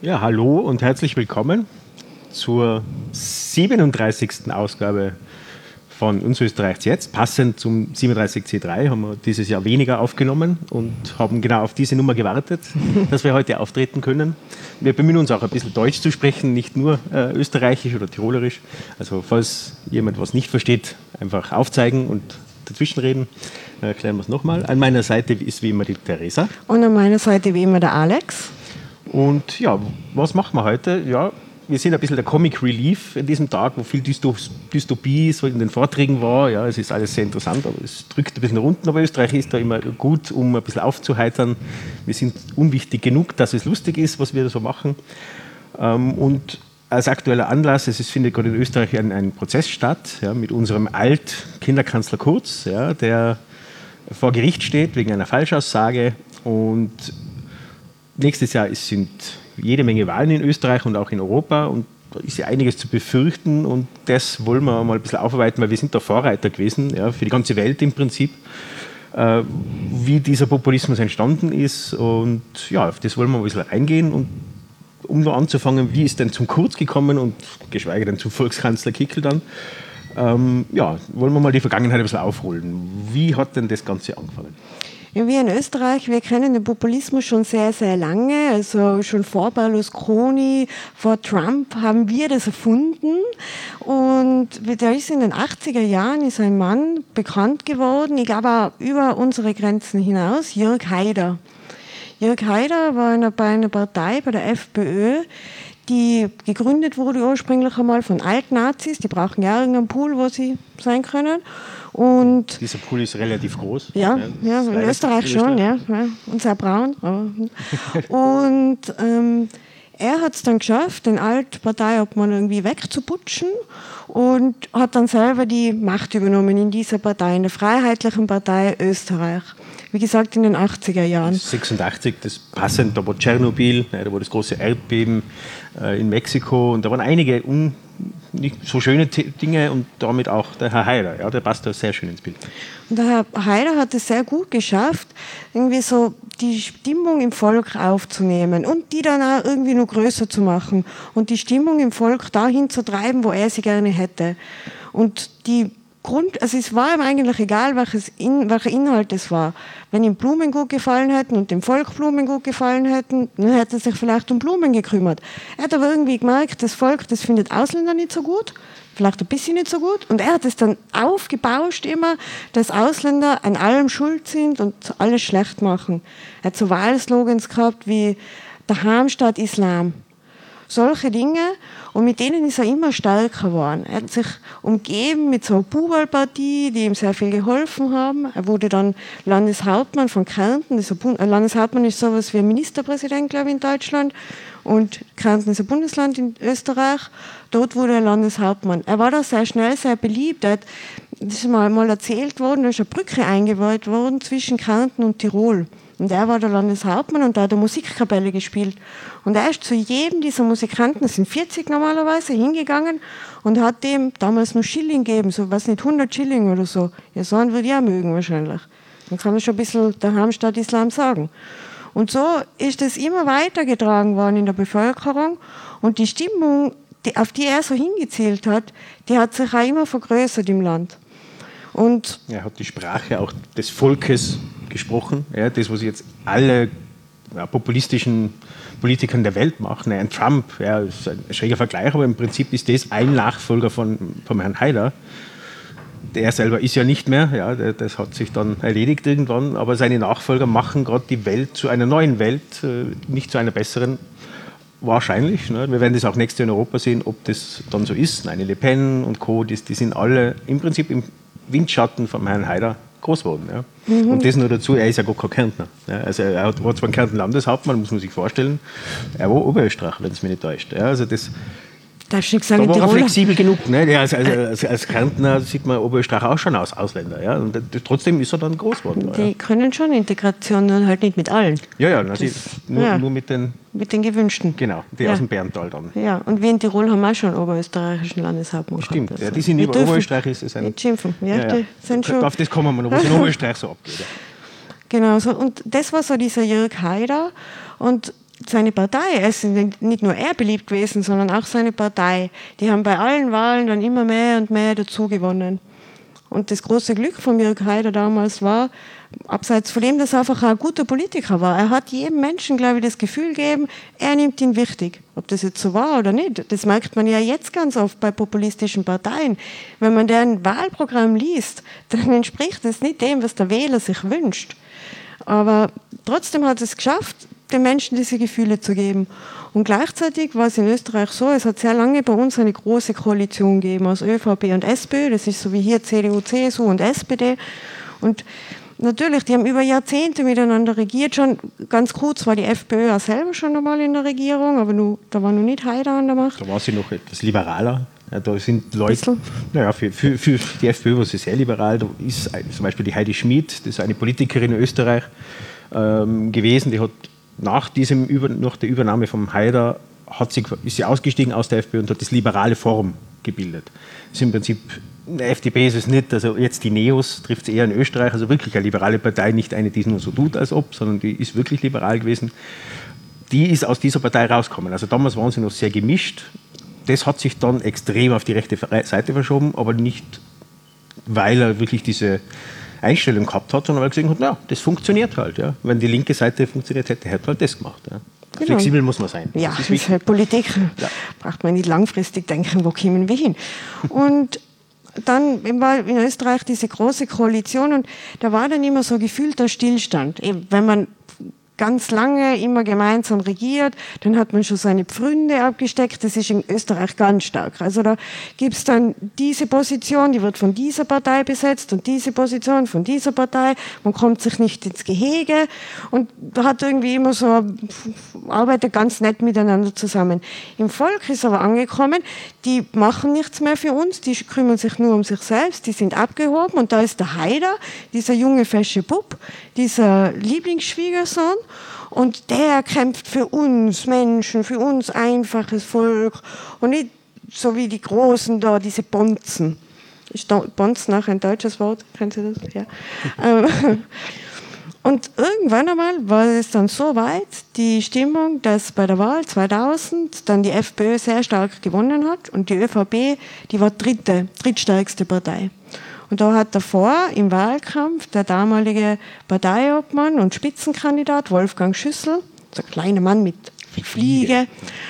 Ja, hallo und herzlich willkommen zur 37. Ausgabe von Uns Österreichs jetzt. Passend zum 37C3 haben wir dieses Jahr weniger aufgenommen und haben genau auf diese Nummer gewartet, dass wir heute auftreten können. Wir bemühen uns auch ein bisschen Deutsch zu sprechen, nicht nur österreichisch oder tirolerisch. Also falls jemand was nicht versteht, einfach aufzeigen und dazwischenreden. Dann erklären wir es nochmal. An meiner Seite ist wie immer die Theresa. Und an meiner Seite wie immer der Alex. Und ja, was machen wir heute? Ja, wir sind ein bisschen der Comic Relief in diesem Tag, wo viel Dystopie so in den Vorträgen war. Ja, es ist alles sehr interessant, aber es drückt ein bisschen nach unten. Aber Österreich ist da immer gut, um ein bisschen aufzuheitern. Wir sind unwichtig genug, dass es lustig ist, was wir da so machen. Und als aktueller Anlass, findet gerade in Österreich ein Prozess statt, ja, mit unserem Alt-Kinderkanzler Kurz, ja, der vor Gericht steht wegen einer Falschaussage. Und nächstes Jahr sind jede Menge Wahlen in Österreich und auch in Europa und da ist ja einiges zu befürchten und das wollen wir mal ein bisschen aufarbeiten, weil wir sind da Vorreiter gewesen, ja, für die ganze Welt im Prinzip, wie dieser Populismus entstanden ist und ja, auf das wollen wir ein bisschen eingehen und um nur anzufangen, wie ist denn zum Kurz gekommen und geschweige denn zum Volkskanzler Kickl dann, ja, wollen wir mal die Vergangenheit ein bisschen aufholen. Wie hat denn das Ganze angefangen? Ja, wir in Österreich, wir kennen den Populismus schon sehr, sehr lange. Also schon vor Berlusconi, vor Trump haben wir das erfunden. Und da ist in den 80er Jahren ist ein Mann bekannt geworden, ich glaube auch über unsere Grenzen hinaus, Jörg Haider. Jörg Haider war bei einer Partei, bei der FPÖ, die gegründet wurde ursprünglich einmal von Altnazis. Die brauchen ja irgendeinen Pool, wo sie sein können. Und dieser Pool ist relativ groß. Ja, in Österreich schon, ja. Und sehr braun. Und er hat es dann geschafft, den Altparteiobmann irgendwie wegzuputschen und hat dann selber die Macht übernommen in dieser Partei, in der Freiheitlichen Partei Österreich. Wie gesagt, in den 80er Jahren. 86, das passend, da war Tschernobyl, da war das große Erdbeben in Mexiko und da waren einige nicht so schöne Dinge und damit auch der Herr Haider, ja, der passt da sehr schön ins Bild. Und der Herr Haider hat es sehr gut geschafft, irgendwie so die Stimmung im Volk aufzunehmen und die dann auch irgendwie noch größer zu machen und die Stimmung im Volk dahin zu treiben, wo er sie gerne hätte. Und also es war ihm eigentlich egal, welcher Inhalt es war. Wenn ihm Blumen gut gefallen hätten und dem Volk Blumen gut gefallen hätten, dann hätte er sich vielleicht um Blumen gekümmert. Er hat aber irgendwie gemerkt, das Volk, das findet Ausländer nicht so gut, vielleicht ein bisschen nicht so gut. Und er hat es dann aufgebauscht immer, dass Ausländer an allem schuld sind und alles schlecht machen. Er hat so Wahlslogans gehabt wie «Daheim statt Islam». Solche Dinge, und mit denen ist er immer stärker geworden. Er hat sich umgeben mit so einer Buberlpartie, die ihm sehr viel geholfen haben. Er wurde dann Landeshauptmann von Kärnten. Landeshauptmann ist sowas wie ein Ministerpräsident, glaube ich, in Deutschland. Und Kärnten ist ein Bundesland in Österreich. Dort wurde er Landeshauptmann. Er war da sehr schnell, sehr beliebt. Das ist mal erzählt worden, da ist eine Brücke eingeweiht worden zwischen Kärnten und Tirol. Und er war der Landeshauptmann und da hat er Musikkapelle gespielt. Und er ist zu jedem dieser Musikanten, das sind 40 normalerweise, hingegangen und hat dem damals noch Schilling gegeben, so, weiß nicht, 100 Schilling oder so. Ja, so einen würde ich auch mögen wahrscheinlich. Dann kann man schon ein bisschen daheim statt Islam sagen. Und so ist es immer weitergetragen worden in der Bevölkerung und die Stimmung, auf die er so hingezielt hat, die hat sich auch immer vergrößert im Land. Und er hat die Sprache auch des Volkes gesprochen, ja, das, was jetzt alle populistischen Politikern der Welt machen. Ein Trump, ja, ist ein schräger Vergleich, aber im Prinzip ist das ein Nachfolger vom Herrn Haider. Der selber ist ja nicht mehr, ja, das hat sich dann erledigt irgendwann, aber seine Nachfolger machen gerade die Welt zu einer neuen Welt, nicht zu einer besseren. Wahrscheinlich. Ne? Wir werden das auch nächstes Jahr in Europa sehen, ob das dann so ist. Eine Le Pen und Co., die sind alle im Prinzip im Windschatten vom Herrn Haider groß geworden. Ja. Und das nur dazu, er ist ja gar kein Kärntner. Ja. Also er war zwar ein Kärnten Landeshauptmann, muss man sich vorstellen, er war Oberösterreich, wenn es mich nicht täuscht. Ja, also das da war er flexibel genug. Ne? Ja, als Kärntner sieht man Oberösterreich auch schon als Ausländer. Ja? Und trotzdem ist er dann groß geworden. Die können schon Integration, halt nicht mit allen. Ja, nur mit den gewünschten. Genau, die aus dem Berntal dann. Ja, und wir in Tirol haben auch schon oberösterreichischen Landeshauptmann. Stimmt, gehabt, ja, die sind über Oberösterreich ist ein... Nicht schimpfen, die sind schon... Auf das kommen wir noch, was in Oberösterreich so abgeht. Genau, so, und das war so dieser Jörg Haider. Und seine Partei, es ist nicht nur er beliebt gewesen, sondern auch seine Partei, die haben bei allen Wahlen dann immer mehr und mehr dazu gewonnen. Und das große Glück von Jörg Haider damals war, abseits von dem, dass er einfach ein guter Politiker war. Er hat jedem Menschen, glaube ich, das Gefühl gegeben, er nimmt ihn wichtig. Ob das jetzt so war oder nicht, das merkt man ja jetzt ganz oft bei populistischen Parteien. Wenn man deren Wahlprogramm liest, dann entspricht es nicht dem, was der Wähler sich wünscht. Aber trotzdem hat es geschafft, den Menschen diese Gefühle zu geben. Und gleichzeitig war es in Österreich so, es hat sehr lange bei uns eine große Koalition gegeben aus ÖVP und SPÖ, das ist so wie hier CDU, CSU und SPD. Und natürlich, die haben über Jahrzehnte miteinander regiert, schon ganz kurz war die FPÖ auch selber schon einmal in der Regierung, aber da war noch nicht Haider an der Macht. Da war sie noch etwas liberaler. Ja, da sind Leute, naja, für die FPÖ war sie sehr liberal. Da ist zum Beispiel die Heidi Schmid, das ist eine Politikerin in Österreich gewesen, die hat nach der Übernahme vom Haider ist sie ausgestiegen aus der FPÖ und hat das liberale Forum gebildet. Das ist im Prinzip, in der FDP ist es nicht, also jetzt die Neos trifft es eher in Österreich, also wirklich eine liberale Partei, nicht eine, die es nur so tut, als ob, sondern die ist wirklich liberal gewesen. Die ist aus dieser Partei rausgekommen. Also damals waren sie noch sehr gemischt. Das hat sich dann extrem auf die rechte Seite verschoben, aber nicht, weil er wirklich diese Einstellung gehabt hat, sondern weil er gesehen hat, na, das funktioniert halt. Ja. Wenn die linke Seite funktioniert hätte, hätte er halt das gemacht. Ja. Genau. Flexibel muss man sein. Ja, das ist halt Politik. Ja. Braucht man nicht langfristig denken, wo kommen wir hin. Und dann war in Österreich diese große Koalition und da war dann immer so gefühlter Stillstand. Eben, wenn man ganz lange immer gemeinsam regiert, dann hat man schon seine Pfründe abgesteckt. Das ist in Österreich ganz stark. Also da gibt es dann diese Position, die wird von dieser Partei besetzt und diese Position von dieser Partei. Man kommt sich nicht ins Gehege und da hat irgendwie immer so, arbeitet ganz nett miteinander zusammen. Im Volk ist aber angekommen, die machen nichts mehr für uns, die kümmern sich nur um sich selbst, die sind abgehoben und da ist der Haider, dieser junge, fesche Bub, dieser Lieblingsschwiegersohn. Und der kämpft für uns Menschen, für uns einfaches Volk und nicht so wie die Großen da, diese Bonzen. Ist Bonzen auch ein deutsches Wort? Kennen Sie das? Ja. Und irgendwann einmal war es dann so weit, die Stimmung, dass bei der Wahl 2000 dann die FPÖ sehr stark gewonnen hat und die ÖVP, die war drittstärkste Partei. Und da hat davor im Wahlkampf der damalige Parteiobmann und Spitzenkandidat Wolfgang Schüssel, so ein kleiner Mann mit Fliege,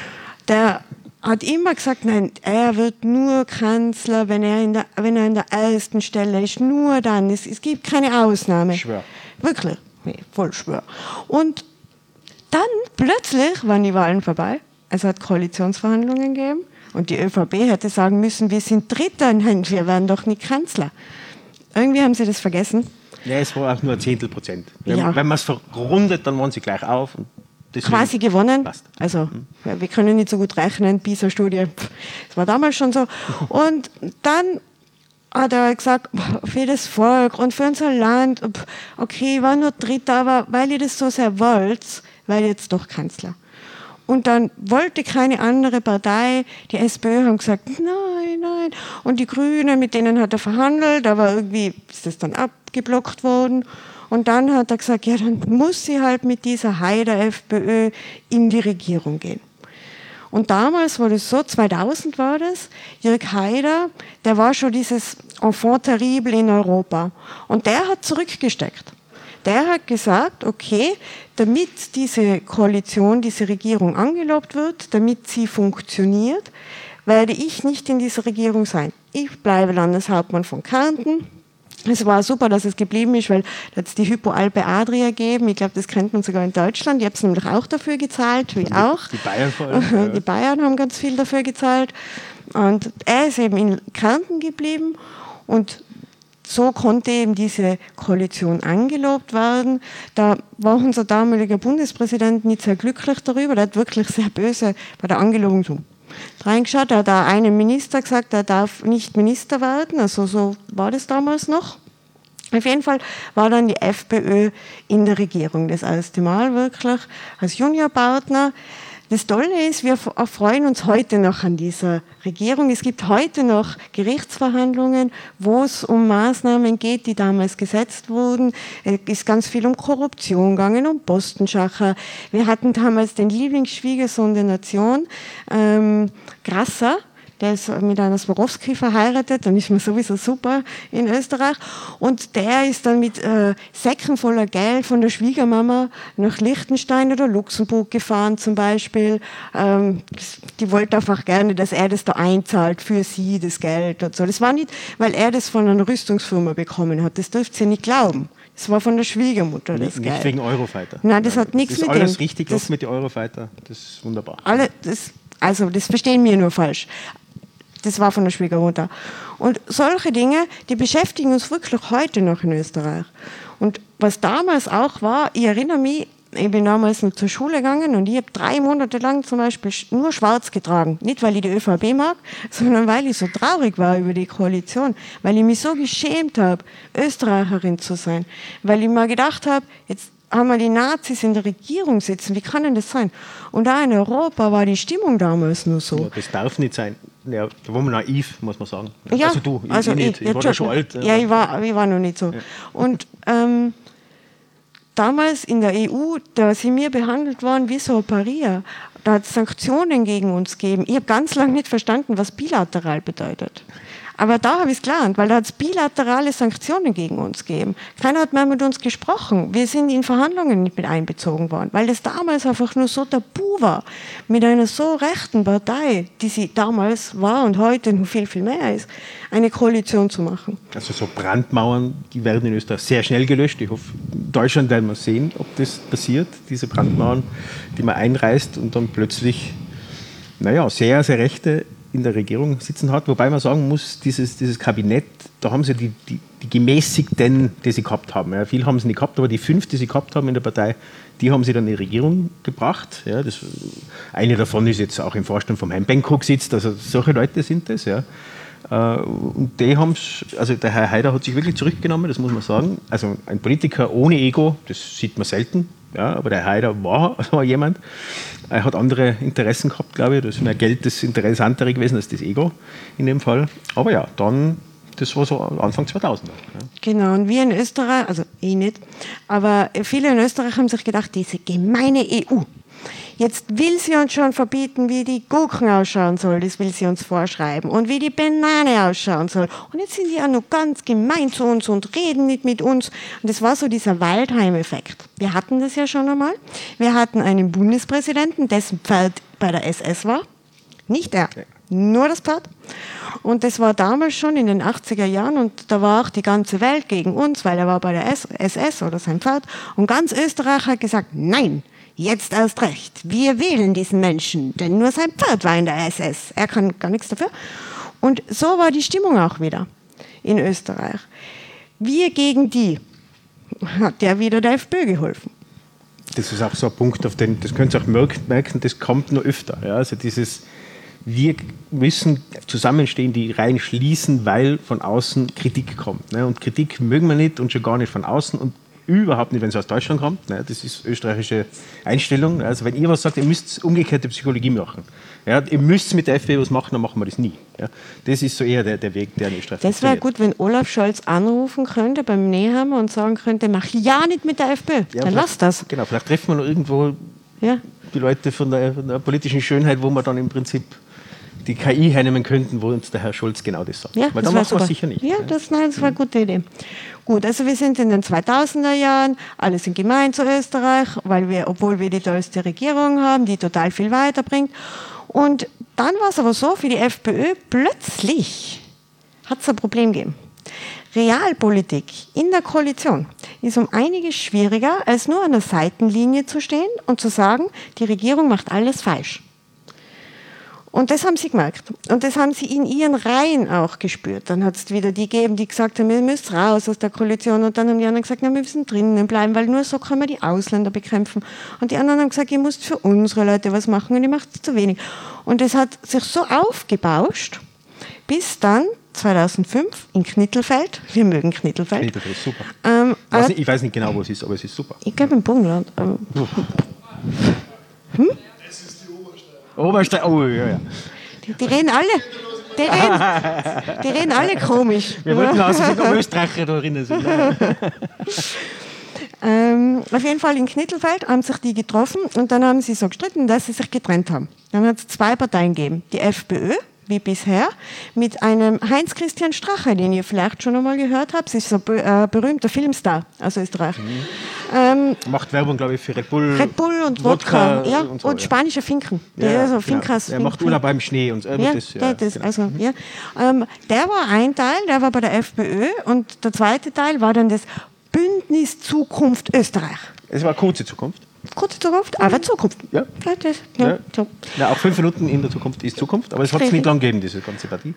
der hat immer gesagt, nein, er wird nur Kanzler, wenn er in der ersten Stelle ist, nur dann. Es gibt keine Ausnahme. Ich schwör. Wirklich, nee, voll schwör. Und dann plötzlich waren die Wahlen vorbei. Es hat Koalitionsverhandlungen gegeben. Und die ÖVP hätte sagen müssen, wir sind Dritter, nein, wir werden doch nicht Kanzler. Irgendwie haben sie das vergessen. Ja, es war auch nur ein Zehntelprozent. Wenn man es verrundet, dann waren sie gleich auf. Und quasi gewonnen. Passt. Also, wir können nicht so gut rechnen, PISA-Studie. Das war damals schon so. Und dann hat er gesagt, für das Volk und für unser Land, okay, war nur Dritter, aber weil ihr das so sehr wollt, weil jetzt doch Kanzler. Und dann wollte keine andere Partei, die SPÖ haben gesagt, nein. Und die Grünen, mit denen hat er verhandelt, aber irgendwie ist das dann abgeblockt worden. Und dann hat er gesagt, ja, dann muss sie halt mit dieser Haider-FPÖ in die Regierung gehen. Und damals war das so, 2000 war das, Jörg Haider, der war schon dieses Enfant terrible in Europa. Und der hat zurückgesteckt. Der hat gesagt, okay, damit diese Koalition, diese Regierung angelobt wird, damit sie funktioniert, werde ich nicht in dieser Regierung sein. Ich bleibe Landeshauptmann von Kärnten. Es war super, dass es geblieben ist, weil da hat es die Hypo Alpe Adria gegeben. Ich glaube, das kennt man sogar in Deutschland. Ich habe es nämlich auch dafür gezahlt, wie auch. Die Bayern vor allem. Die Bayern haben ganz viel dafür gezahlt. Und er ist eben in Kärnten geblieben und so konnte eben diese Koalition angelobt werden. Da war unser damaliger Bundespräsident nicht sehr glücklich darüber. Der hat wirklich sehr böse bei der Angelobung reingeschaut. Er hat da einem Minister gesagt, er darf nicht Minister werden. Also so war das damals noch. Auf jeden Fall war dann die FPÖ in der Regierung. Das erste Mal wirklich als Juniorpartner. Das Tolle ist, wir freuen uns heute noch an dieser Regierung. Es gibt heute noch Gerichtsverhandlungen, wo es um Maßnahmen geht, die damals gesetzt wurden. Es ist ganz viel um Korruption gegangen, um Postenschacher. Wir hatten damals den Lieblingsschwiegersohn der Nation, Grasser. Der ist mit einer Swarovski verheiratet, dann ist man sowieso super in Österreich. Und der ist dann mit Säcken voller Geld von der Schwiegermama nach Liechtenstein oder Luxemburg gefahren zum Beispiel. Die wollte einfach gerne, dass er das da einzahlt für sie, das Geld und so. Das war nicht, weil er das von einer Rüstungsfirma bekommen hat. Das dürft ihr nicht glauben. Das war von der Schwiegermutter, das Geld. Nicht wegen Eurofighter. Nein, das hat nichts mit dem. Das ist alles richtig los mit den Eurofighter. Das ist wunderbar. Das verstehen wir nur falsch. Das war von der Schwiegermutter. Und solche Dinge, die beschäftigen uns wirklich heute noch in Österreich. Und was damals auch war, ich erinnere mich, ich bin damals noch zur Schule gegangen und ich habe 3 Monate lang zum Beispiel nur schwarz getragen. Nicht, weil ich die ÖVP mag, sondern weil ich so traurig war über die Koalition. Weil ich mich so geschämt habe, Österreicherin zu sein. Weil ich mir gedacht habe, jetzt haben wir die Nazis in der Regierung sitzen. Wie kann denn das sein? Und da in Europa war die Stimmung damals nur so. Ja, das darf nicht sein. Ja, da war man naiv, muss man sagen. Ja, also du, ich nicht. Ich war ja schon alt. Ja, ich war noch nicht so. Ja. Und damals in der EU, da sind wir behandelt worden wie so ein Paria. Da hat es Sanktionen gegen uns gegeben. Ich habe ganz lange nicht verstanden, was bilateral bedeutet. Aber da habe ich es gelernt, weil da hat es bilaterale Sanktionen gegen uns gegeben. Keiner hat mehr mit uns gesprochen. Wir sind in Verhandlungen nicht mit einbezogen worden, weil das damals einfach nur so tabu war, mit einer so rechten Partei, die sie damals war und heute noch viel, viel mehr ist, eine Koalition zu machen. Also so Brandmauern, die werden in Österreich sehr schnell gelöscht. Ich hoffe, in Deutschland werden wir sehen, ob das passiert, diese Brandmauern, die man einreißt und dann plötzlich, sehr, sehr Rechte in der Regierung sitzen hat, wobei man sagen muss, dieses Kabinett, da haben sie die Gemäßigten, die sie gehabt haben. Ja, viel haben sie nicht gehabt, aber die 5, die sie gehabt haben in der Partei, die haben sie dann in die Regierung gebracht. Ja, eine davon ist jetzt auch im Vorstand vom Herrn Benko sitzt, also solche Leute sind das. Ja. Und die haben, also der Herr Haider hat sich wirklich zurückgenommen, das muss man sagen. Also ein Politiker ohne Ego, das sieht man selten. Ja, aber der Haider war jemand, er hat andere Interessen gehabt, glaube ich. Da ist mehr Geld das Interessantere gewesen als das Ego in dem Fall. Aber ja, dann, das war so Anfang 2000er. Ja. Genau, und wir in Österreich, also ich nicht, aber viele in Österreich haben sich gedacht, diese gemeine EU, jetzt will sie uns schon verbieten, wie die Gurken ausschauen soll, das will sie uns vorschreiben und wie die Banane ausschauen soll. Und jetzt sind die ja noch ganz gemein zu uns und reden nicht mit uns. Und das war so dieser Waldheim-Effekt. Wir hatten das ja schon einmal. Wir hatten einen Bundespräsidenten, dessen Pferd bei der SS war. Nicht er, nur das Pferd. Und das war damals schon in den 80er Jahren und da war auch die ganze Welt gegen uns, weil er war bei der SS oder sein Pferd. Und ganz Österreich hat gesagt, nein, jetzt erst recht. Wir wählen diesen Menschen, denn nur sein Pferd war in der SS. Er kann gar nichts dafür. Und so war die Stimmung auch wieder in Österreich. Wir gegen die hat ja wieder der FPÖ geholfen. Das ist auch so ein Punkt, auf den, das könnt ihr auch merken, das kommt nur öfter. Ja? Also wir müssen zusammenstehen, die Reihen schließen, weil von außen Kritik kommt. Ne? Und Kritik mögen wir nicht und schon gar nicht von außen und überhaupt nicht, wenn es aus Deutschland kommt. Ne? Das ist österreichische Einstellung. Also wenn ihr was sagt, ihr müsst umgekehrte Psychologie machen. Ja? Ihr müsst mit der FPÖ was machen, dann machen wir das nie. Ja? Das ist so eher der Weg, der in Österreich Das wäre gut, wenn Olaf Scholz anrufen könnte beim Nehammer und sagen könnte, mach ja nicht mit der FPÖ, ja, dann lass das. Genau, vielleicht treffen wir noch irgendwo die Leute von der politischen Schönheit, wo wir dann im Prinzip die KI hernehmen könnten, wo uns der Herr Scholz genau das sagt. Ja, weil da machen wir es sicher nicht. Ja, das war eine gute Idee. Gut, also wir sind in den 2000er Jahren, alle sind gemein zu Österreich, obwohl wir die tollste Regierung haben, die total viel weiterbringt. Und dann war es aber so, für die FPÖ plötzlich hat es ein Problem gegeben. Realpolitik in der Koalition ist um einiges schwieriger, als nur an der Seitenlinie zu stehen und zu sagen, die Regierung macht alles falsch. Und das haben sie gemerkt. Und das haben sie in ihren Reihen auch gespürt. Dann hat es wieder die gegeben, die gesagt haben, wir müssen raus aus der Koalition. Und dann haben die anderen gesagt, na, wir müssen drinnen bleiben, weil nur so können wir die Ausländer bekämpfen. Und die anderen haben gesagt, ihr müsst für unsere Leute was machen und ihr macht zu wenig. Und das hat sich so aufgebauscht, bis dann 2005 in Knittelfeld, wir mögen Knittelfeld. Knittelfeld ist super. Ich weiß nicht genau, wo es ist, aber es ist super. Ich glaube im Burgenland. Oberösterreich, oh ja. Die reden alle. Die reden alle komisch. Wir wollten aus, dass Österreicher da drinnen sind. Auf jeden Fall in Knittelfeld haben sich die getroffen und dann haben sie so gestritten, dass sie sich getrennt haben. Dann hat es 2 Parteien gegeben. Die FPÖ, wie bisher, mit einem Heinz-Christian Strache, den ihr vielleicht schon einmal gehört habt. Das ist so ein berühmter Filmstar aus Österreich. Macht Werbung, glaube ich, für Red Bull und Wodka. Ja, und, so, und spanische Finken. Ja, also genau. Er macht Urlaub beim Schnee und so. Der war ein Teil, der war bei der FPÖ und der zweite Teil war dann das Bündnis Zukunft Österreich. Es war kurze Zukunft. Kurze Zukunft, aber Zukunft. Ja. So. Ja, auch 5 Minuten in der Zukunft ist Zukunft, aber es hat es nicht lang gegeben, diese ganze Partie.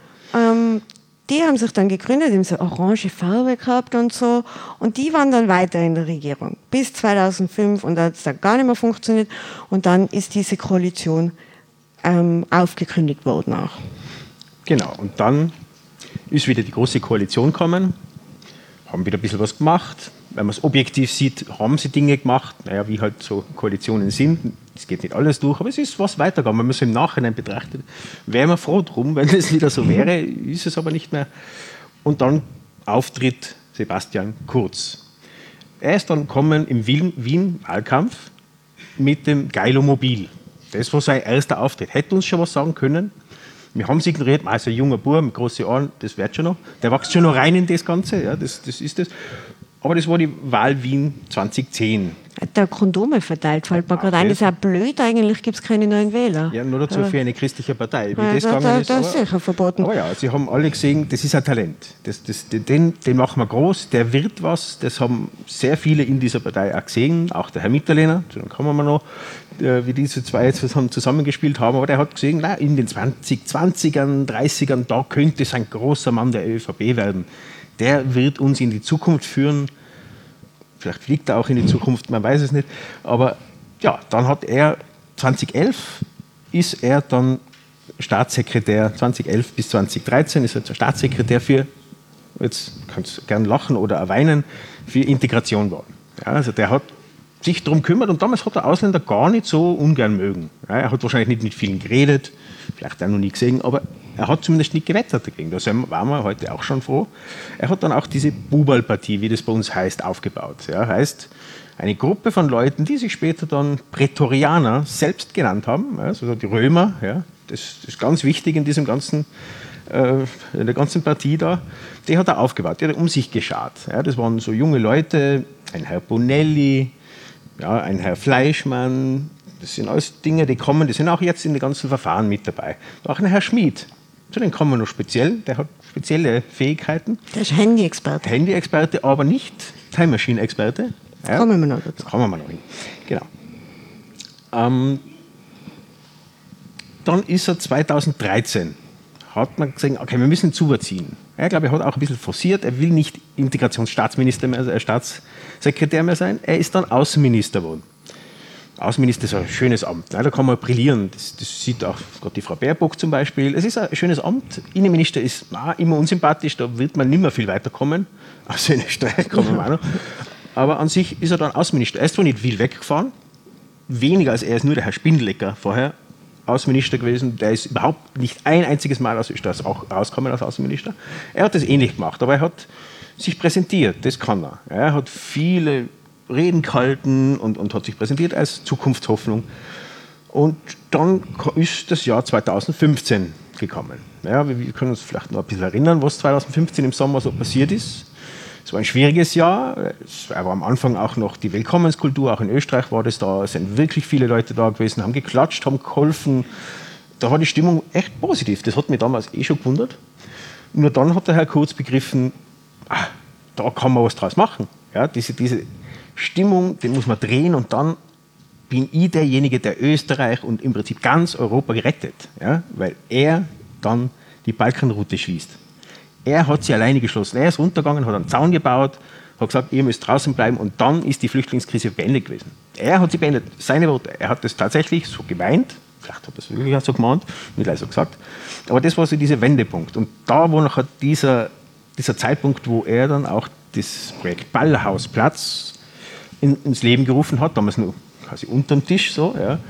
Die haben sich dann gegründet, die haben so orange Farbe gehabt und so. Und die waren dann weiter in der Regierung. Bis 2005 und da hat es dann gar nicht mehr funktioniert. Und dann ist diese Koalition aufgekündigt worden auch. Genau, und dann ist wieder die große Koalition gekommen, haben wieder ein bisschen was gemacht. Wenn man es objektiv sieht, haben sie Dinge gemacht, naja, wie halt so Koalitionen sind. Es geht nicht alles durch, aber es ist was weitergegangen. Wenn man es im Nachhinein betrachtet, wäre man froh drum, wenn es wieder so wäre, ist es aber nicht mehr. Und dann Auftritt Sebastian Kurz. Er ist dann gekommen im Wien-Wahlkampf mit dem Geilomobil. Das war sein erster Auftritt. Hätte uns schon was sagen können. Wir haben es ignoriert, also ein junger Bub mit großen Ohren, das wird schon noch. Der wächst schon noch rein in das Ganze, ja, das ist das. Aber das war die Wahl Wien 2010. Hat der Kondome verteilt, fällt mir gerade ein. Das ist auch blöd, eigentlich gibt es keine neuen Wähler. Ja, nur dazu für eine christliche Partei. Wie das gegangen ist, das ist sicher verboten. Aber ja, sie haben alle gesehen, das ist ein Talent. Den machen wir groß, der wird was. Das haben sehr viele in dieser Partei auch gesehen, auch der Herr Mitterlehner, dann kommen wir noch, wie diese zwei zusammengespielt haben. Aber der hat gesehen, na, in den 20ern, 30ern, da könnte es ein großer Mann der ÖVP werden. Der wird uns in die Zukunft führen. Vielleicht fliegt er auch in die Zukunft, man weiß es nicht. Aber ja, dann hat er 2011 ist er dann Staatssekretär, 2011 bis 2013 ist er Staatssekretär für, jetzt kannst du gern lachen oder weinen, für Integration geworden. Ja, also der hat sich darum gekümmert und damals hat der Ausländer gar nicht so ungern mögen. Ja, er hat wahrscheinlich nicht mit vielen geredet, vielleicht auch noch nie gesehen, aber er hat zumindest nicht gewettert dagegen. Da waren wir heute auch schon froh. Er hat dann auch diese Bubalpartie, wie das bei uns heißt, aufgebaut. Ja, heißt, eine Gruppe von Leuten, die sich später dann Prätorianer selbst genannt haben, also die Römer, ja, das ist ganz wichtig in diesem ganzen, in der ganzen Partie da, die hat er aufgebaut, die hat er um sich geschart. Ja, das waren so junge Leute, ein Herr Bonelli, ja, ein Herr Fleischmann, das sind alles Dinge, die kommen, die sind auch jetzt in den ganzen Verfahren mit dabei. Auch ein Herr Schmid, zu dem kommen wir noch speziell, der hat spezielle Fähigkeiten. Der ist Handy-Experte. Handy-Experte, aber nicht Time Machine-Experte. Ja, kommen wir noch dazu. Kommen wir noch hin. Genau. Dann ist er 2013, hat man gesagt, okay, wir müssen zuziehen. Er, glaube ich, hat auch ein bisschen forciert, er will nicht Integrationsstaatsminister mehr, Staatssekretär mehr sein, er ist dann Außenminister geworden. Außenminister ist ein schönes Amt, da kann man brillieren, das sieht auch gerade die Frau Baerbock zum Beispiel. Es ist ein schönes Amt, Innenminister ist immer unsympathisch, da wird man nicht mehr viel weiterkommen, also in Österreich kommen wir auch noch. Aber an sich ist er dann Außenminister. Er ist zwar nicht viel weggefahren, weniger als er ist nur der Herr Spindlecker vorher Außenminister gewesen, der ist überhaupt nicht ein einziges Mal aus Österreich auch rausgekommen als Außenminister. Er hat das ähnlich gemacht, aber er hat sich präsentiert, das kann er. Er hat viele Reden gehalten und hat sich präsentiert als Zukunftshoffnung. Und dann ist das Jahr 2015 gekommen. Ja, wir können uns vielleicht noch ein bisschen erinnern, was 2015 im Sommer so passiert ist. Es war ein schwieriges Jahr. Es war am Anfang auch noch die Willkommenskultur, auch in Österreich war das da. Es sind wirklich viele Leute da gewesen, haben geklatscht, haben geholfen. Da war die Stimmung echt positiv. Das hat mich damals schon gewundert. Nur dann hat der Herr Kurz begriffen, da kann man was draus machen. Ja, diese Stimmung, den muss man drehen und dann bin ich derjenige, der Österreich und im Prinzip ganz Europa gerettet. Ja, weil er dann die Balkanroute schließt. Er hat sie alleine geschlossen. Er ist runtergegangen, hat einen Zaun gebaut, hat gesagt, ihr müsst draußen bleiben und dann ist die Flüchtlingskrise beendet gewesen. Er hat sie beendet, seine Worte. Er hat das tatsächlich so gemeint, vielleicht hat er es wirklich auch so gemeint, nicht leider so gesagt, aber das war so dieser Wendepunkt. Und da war nachher dieser Zeitpunkt, wo er dann auch das Projekt Ballhausplatz ins Leben gerufen hat, damals nur quasi unterm Tisch so, ja.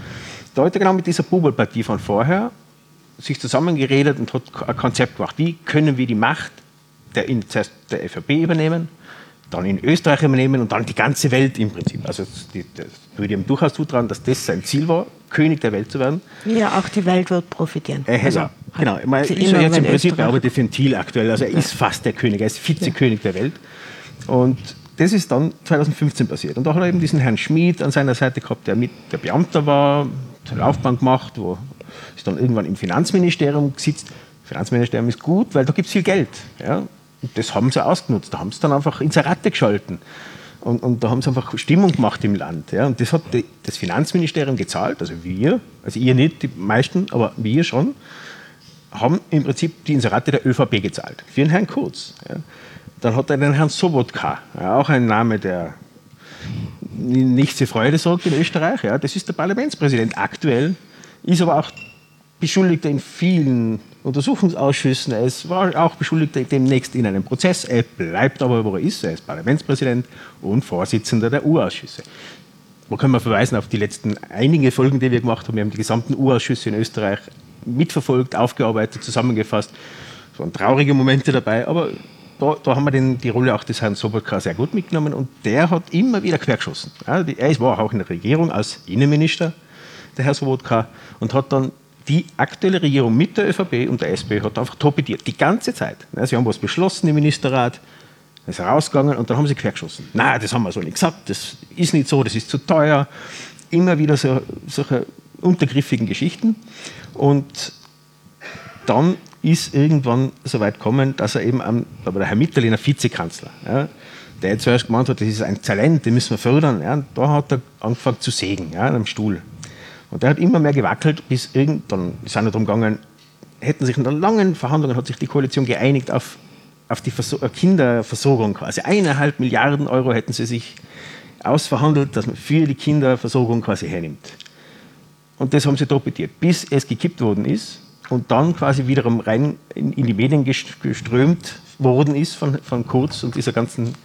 da hat er genau mit dieser Bubelpartie von vorher sich zusammengeredet und hat ein Konzept gemacht. Wie können wir die Macht zuerst der ÖVP übernehmen, dann in Österreich übernehmen und dann die ganze Welt im Prinzip. Also das würde ihm durchaus zutrauen, dass das sein Ziel war, König der Welt zu werden. Ja, auch die Welt wird profitieren. Also, genau. Er ist ja jetzt im Prinzip, arbeitet für ein Thiel aktuell. Also er ist fast der König, er ist Vizekönig der Welt. Und das ist dann 2015 passiert. Und da hat er eben diesen Herrn Schmid an seiner Seite gehabt, der Beamter war, seine Laufbahn gemacht, ist dann irgendwann im Finanzministerium gesitzt. Das Finanzministerium ist gut, weil da gibt es viel Geld. Ja? Und das haben sie ausgenutzt. Da haben sie dann einfach Inserate geschalten. Und da haben sie einfach Stimmung gemacht im Land. Ja? Und das hat das Finanzministerium gezahlt, also wir, also ihr nicht, die meisten, aber wir schon, haben im Prinzip die Inserate der ÖVP gezahlt. Für den Herrn Kurz. Ja? Dann hat er den Herrn Sobotka, ja, auch ein Name, der nichts zur Freude sorgt in Österreich. Ja? Das ist der Parlamentspräsident aktuell, ist aber auch Beschuldigter in vielen Untersuchungsausschüssen. Er war auch Beschuldigter demnächst in einem Prozess. Er bleibt aber, wo er ist. Er ist Parlamentspräsident und Vorsitzender der U-Ausschüsse. Da können wir verweisen auf die letzten einige Folgen, die wir gemacht haben. Wir haben die gesamten U-Ausschüsse in Österreich mitverfolgt, aufgearbeitet, zusammengefasst. Es waren traurige Momente dabei, aber da haben wir die Rolle auch des Herrn Sobotka sehr gut mitgenommen und der hat immer wieder quergeschossen. Ja, er war auch in der Regierung als Innenminister, der Herr Sobotka, und hat dann die aktuelle Regierung mit der ÖVP und der SPÖ hat einfach torpediert, die ganze Zeit. Sie haben was beschlossen im Ministerrat, ist rausgegangen und dann haben sie quergeschossen. Nein, das haben wir so nicht gesagt, das ist nicht so, das ist zu teuer. Immer wieder solche untergriffigen Geschichten. Und dann ist irgendwann so weit gekommen, dass er eben, aber der Herr Mitterlehner, Vizekanzler, ja, der zuerst gemeint hat, das ist ein Talent, den müssen wir fördern, ja, da hat er angefangen zu sägen, ja, an einem Stuhl. Und der hat immer mehr gewackelt, bis dann ist es darum gegangen, hätten sich in der langen Verhandlungen hat sich die Koalition geeinigt auf die Kinderversorgung quasi. 1,5 Milliarden Euro hätten sie sich ausverhandelt, dass man für die Kinderversorgung quasi hernimmt. Und das haben sie torpediert, bis es gekippt worden ist und dann quasi wiederum rein in die Medien geströmt worden ist von Kurz und diesen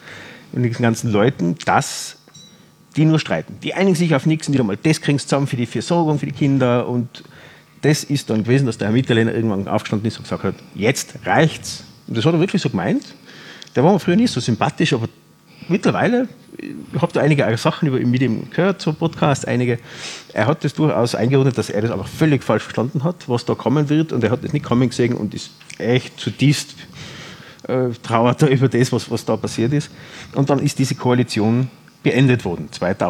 ganzen Leuten, dass die nur streiten. Die einigen sich auf nichts und wieder mal, das kriegen sie zusammen für die Versorgung, für die Kinder. Und das ist dann gewesen, dass der Herr Mitterlehner irgendwann aufgestanden ist und gesagt hat, jetzt reicht's. Und das hat er wirklich so gemeint. Der war mir früher nicht so sympathisch, aber mittlerweile, ich habe da einige Sachen mit ihm gehört, so Podcasts, einige. Er hat das durchaus eingeordnet, dass er das einfach völlig falsch verstanden hat, was da kommen wird. Und er hat das nicht kommen gesehen und ist echt zutiefst trauert er über das, was da passiert ist. Und dann ist diese Koalition beendet worden,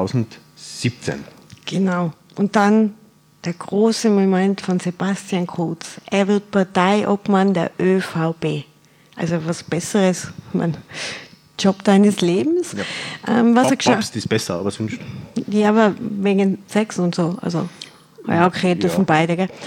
2017. Genau. Und dann der große Moment von Sebastian Kurz. Er wird Parteiobmann der ÖVP. Also was Besseres, Job deines Lebens. Ja. Was er Papst ist besser, aber sonst. Ja, aber wegen Sex und so. Also, ja, okay, dürfen beide, gell?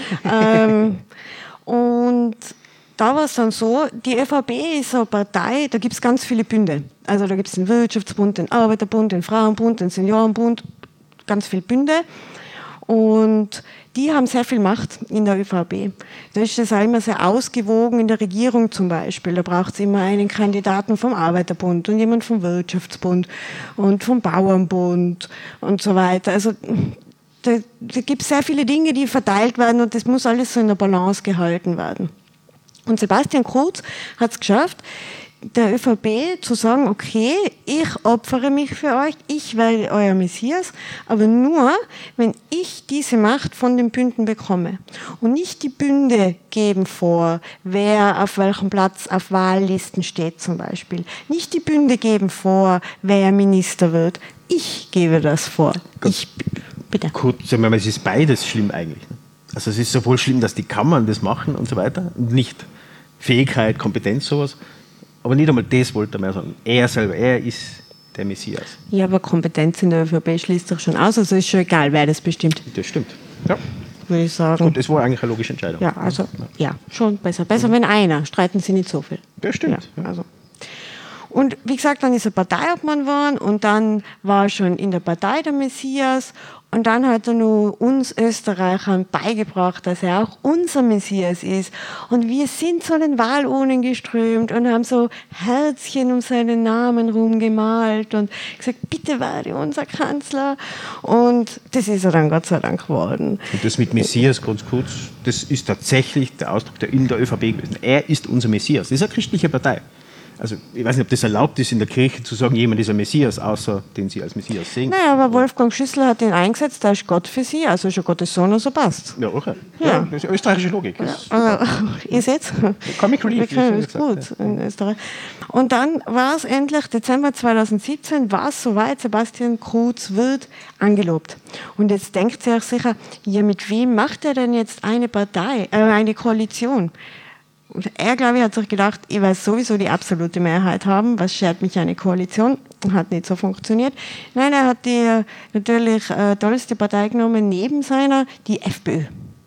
Und da war es dann so, die ÖVP ist so eine Partei, da gibt es ganz viele Bünde. Also da gibt es den Wirtschaftsbund, den Arbeiterbund, den Frauenbund, den Seniorenbund, ganz viele Bünde. Und die haben sehr viel Macht in der ÖVP. Da ist das auch immer sehr ausgewogen in der Regierung zum Beispiel. Da braucht es immer einen Kandidaten vom Arbeiterbund und jemand vom Wirtschaftsbund und vom Bauernbund und so weiter. Also da gibt es sehr viele Dinge, die verteilt werden und das muss alles so in der Balance gehalten werden. Und Sebastian Kurz hat es geschafft, der ÖVP zu sagen, okay, ich opfere mich für euch, ich werde euer Messias, aber nur, wenn ich diese Macht von den Bünden bekomme. Und nicht die Bünde geben vor, wer auf welchem Platz auf Wahllisten steht zum Beispiel. Nicht die Bünde geben vor, wer Minister wird. Ich gebe das vor. Bitte. Kurz, es ist beides schlimm eigentlich. Also es ist sowohl schlimm, dass die Kammern das machen und so weiter, und nicht Fähigkeit, Kompetenz, sowas. Aber nicht einmal das wollte er mehr sagen. Er selber, er ist der Messias. Ja, aber Kompetenz in der ÖVP schließt doch schon aus. Also ist schon egal, wer das bestimmt. Das stimmt. Ja. Würde ich sagen. Und das war eigentlich eine logische Entscheidung. Ja, also, ja, schon besser. Besser, wenn einer. Streiten sie nicht so viel. Das stimmt. Ja, also. Und wie gesagt, dann ist er Parteiobmann geworden und dann war er schon in der Partei der Messias Und dann hat er nur uns Österreichern beigebracht, dass er auch unser Messias ist. Und wir sind zu den Wahlurnen geströmt und haben so Herzchen um seinen Namen rumgemalt und gesagt, bitte werde unser Kanzler. Und das ist er dann Gott sei Dank geworden. Und das mit Messias, ganz kurz, das ist tatsächlich der Ausdruck der in der ÖVP gewesen. Er ist unser Messias. Das ist eine christliche Partei. Also ich weiß nicht, ob das erlaubt ist, in der Kirche zu sagen, jemand ist ein Messias, außer den Sie als Messias sehen. Naja, aber Wolfgang Schüssel hat ihn eingesetzt, da ist Gott für Sie, also ist ja Gottes Sohn, also passt. Ja, okay. Ja, das ist österreichische Logik. Ihr seht's? Comic Relief. Das ist gut in Österreich. Und dann war es endlich, Dezember 2017, war es soweit, Sebastian Kurz wird angelobt. Und jetzt denkt sie euch sicher, ja, mit wem macht er denn jetzt eine Partei, eine Koalition? Und er, glaube ich, hat sich gedacht, ich werde sowieso die absolute Mehrheit haben, was schert mich eine Koalition? Hat nicht so funktioniert. Nein, er hat die natürlich tollste Partei genommen, neben seiner, die FPÖ.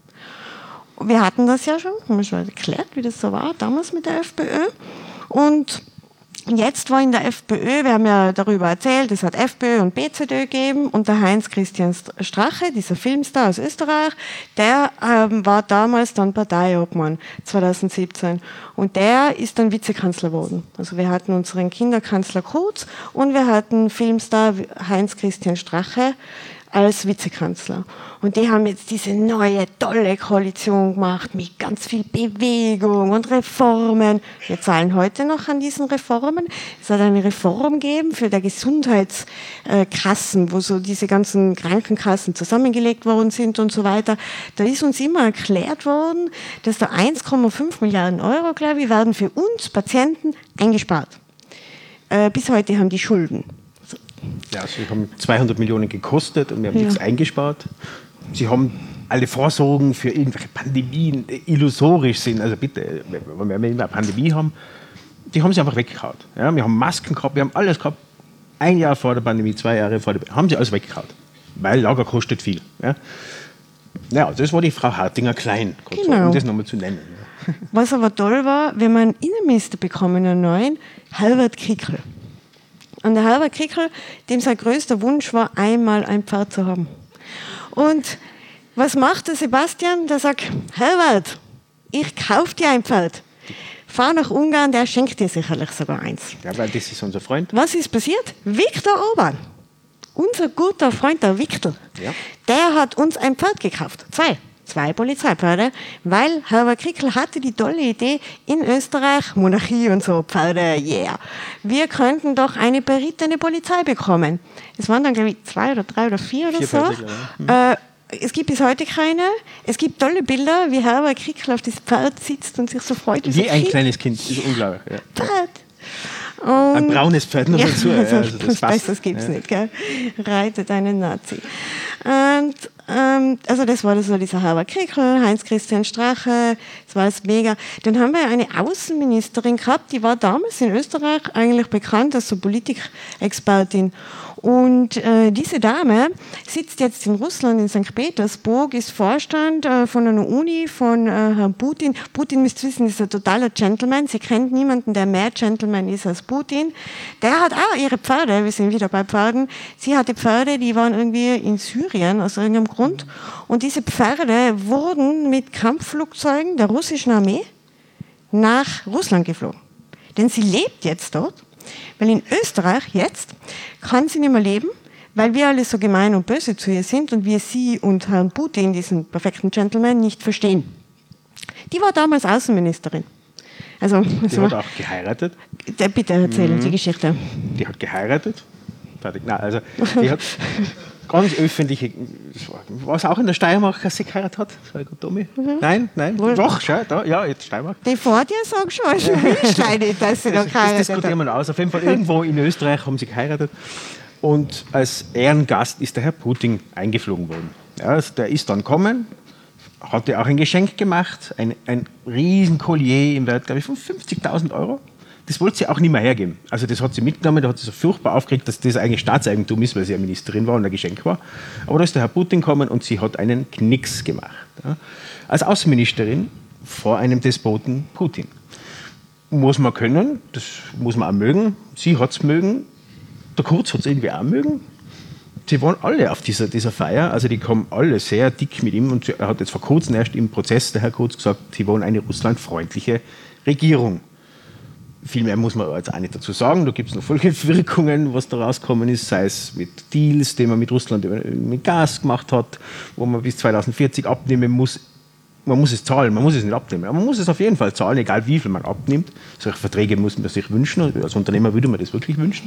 Wir hatten das ja schon, haben wir schon erklärt, wie das so war, damals mit der FPÖ. Und jetzt war in der FPÖ, wir haben ja darüber erzählt, es hat FPÖ und BZÖ gegeben und der Heinz-Christian Strache, dieser Filmstar aus Österreich, der war damals dann Parteiobmann 2017 und der ist dann Vizekanzler geworden. Also wir hatten unseren Kinderkanzler Kurz und wir hatten Filmstar Heinz-Christian Strache als Vizekanzler. Und die haben jetzt diese neue, tolle Koalition gemacht mit ganz viel Bewegung und Reformen. Wir zahlen heute noch an diesen Reformen. Es hat eine Reform gegeben für die Gesundheitskassen, wo so diese ganzen Krankenkassen zusammengelegt worden sind und so weiter. Da ist uns immer erklärt worden, dass da 1,5 Milliarden Euro, glaube ich, werden für uns Patienten eingespart. Bis heute haben die Schulden. Ja, sie haben 200 Millionen gekostet und wir haben nichts eingespart. Sie haben alle Vorsorgen für irgendwelche Pandemien illusorisch sind. Also bitte, wenn wir immer eine Pandemie haben, die haben sie einfach weggehauen. Ja, wir haben Masken gehabt, wir haben alles gehabt. 1 Jahr vor der Pandemie, 2 Jahre vor der Pandemie, haben sie alles weggehauen. Weil Lager kostet viel. Ja, das war die Frau Hartinger-Klein, um das nochmal zu nennen. Was aber toll war, wir haben einen Innenminister bekommen, einen neuen, Herbert Kickl. Und der Herbert Kickl, dem sein größter Wunsch war, einmal ein Pferd zu haben. Und was macht der Sebastian? Der sagt, Herbert, ich kaufe dir ein Pferd. Fahr nach Ungarn, der schenkt dir sicherlich sogar eins. Ja, weil das ist unser Freund. Was ist passiert? Viktor Orban, unser guter Freund, der Viktor, der hat uns ein Pferd gekauft. 2 Polizeipferde, weil Herbert Kickl hatte die tolle Idee, in Österreich, Monarchie und so, Pferde, yeah, wir könnten doch eine berittene Polizei bekommen. Es waren dann, glaube ich, 2 oder 3 oder 4 oder 4 so. Pferde, Es gibt bis heute keine. Es gibt tolle Bilder, wie Herbert Kickl auf das Pferd sitzt und sich so freut. Wie ein kleines Kind, das ist unglaublich. Ja. Pferd. Ein braunes Pferd noch dazu. Also das Besseres gibt es nicht, gell? Reitet einen Nazi. Und also das war so dieser Herbert Kickl, Heinz-Christian Strache, das war alles mega. Dann haben wir eine Außenministerin gehabt, die war damals in Österreich eigentlich bekannt als so Politikexpertin. Und diese Dame sitzt jetzt in Russland, in St. Petersburg, ist Vorstand von einer Uni von Herrn Putin. Putin, müsst ihr wissen, ist ein totaler Gentleman. Sie kennt niemanden, der mehr Gentleman ist als Putin. Der hat auch ihre Pferde, wir sind wieder bei Pferden. Sie hatte Pferde, die waren irgendwie in Syrien aus irgendeinem Grund. Und diese Pferde wurden mit Kampfflugzeugen der russischen Armee nach Russland geflogen. Denn sie lebt jetzt dort. Weil in Österreich jetzt kann sie nicht mehr leben, weil wir alle so gemein und böse zu ihr sind und wir sie und Herrn Putin, diesen perfekten Gentleman, nicht verstehen. Die war damals Außenministerin. Also, die hat auch geheiratet. Bitte erzählen die Geschichte. Die hat geheiratet. Nein, also die hat ganz öffentliche, war es auch in der Steiermark, dass sie geheiratet hat? Nein? Doch, schau, da, ja, jetzt Steiermark. Die vor dir sagen schon, ich will nicht, dass sie noch geheiratet hat. Das diskutieren wir aus. Auf jeden Fall irgendwo in Österreich haben sie geheiratet. Und als Ehrengast ist der Herr Putin eingeflogen worden. Ja, also der ist dann gekommen, hatte auch ein Geschenk gemacht, ein riesen Collier im Wert, glaube ich, von 50.000 Euro. Das wollte sie auch nicht mehr hergeben. Also das hat sie mitgenommen, da hat sie so furchtbar aufgeregt, dass das eigentlich Staatseigentum ist, weil sie ja Ministerin war und ein Geschenk war. Aber da ist der Herr Putin gekommen und sie hat einen Knicks gemacht. Ja. Als Außenministerin vor einem Despoten Putin. Muss man können, das muss man auch mögen. Sie hat es mögen, der Kurz hat es irgendwie auch mögen. sie waren alle auf dieser Feier, also die kommen alle sehr dick mit ihm und er hat jetzt vor kurzem erst im Prozess, der Herr Kurz, gesagt, sie wollen eine russlandfreundliche Regierung. Viel mehr muss man jetzt auch nicht dazu sagen, da gibt es noch Folgewirkungen, was da rausgekommen ist, sei es mit Deals, die man mit Russland mit Gas gemacht hat, wo man bis 2040 abnehmen muss. Man muss es zahlen, man muss es nicht abnehmen, aber man muss es auf jeden Fall zahlen, egal wie viel man abnimmt. Solche Verträge muss man sich wünschen, als Unternehmer würde man das wirklich wünschen.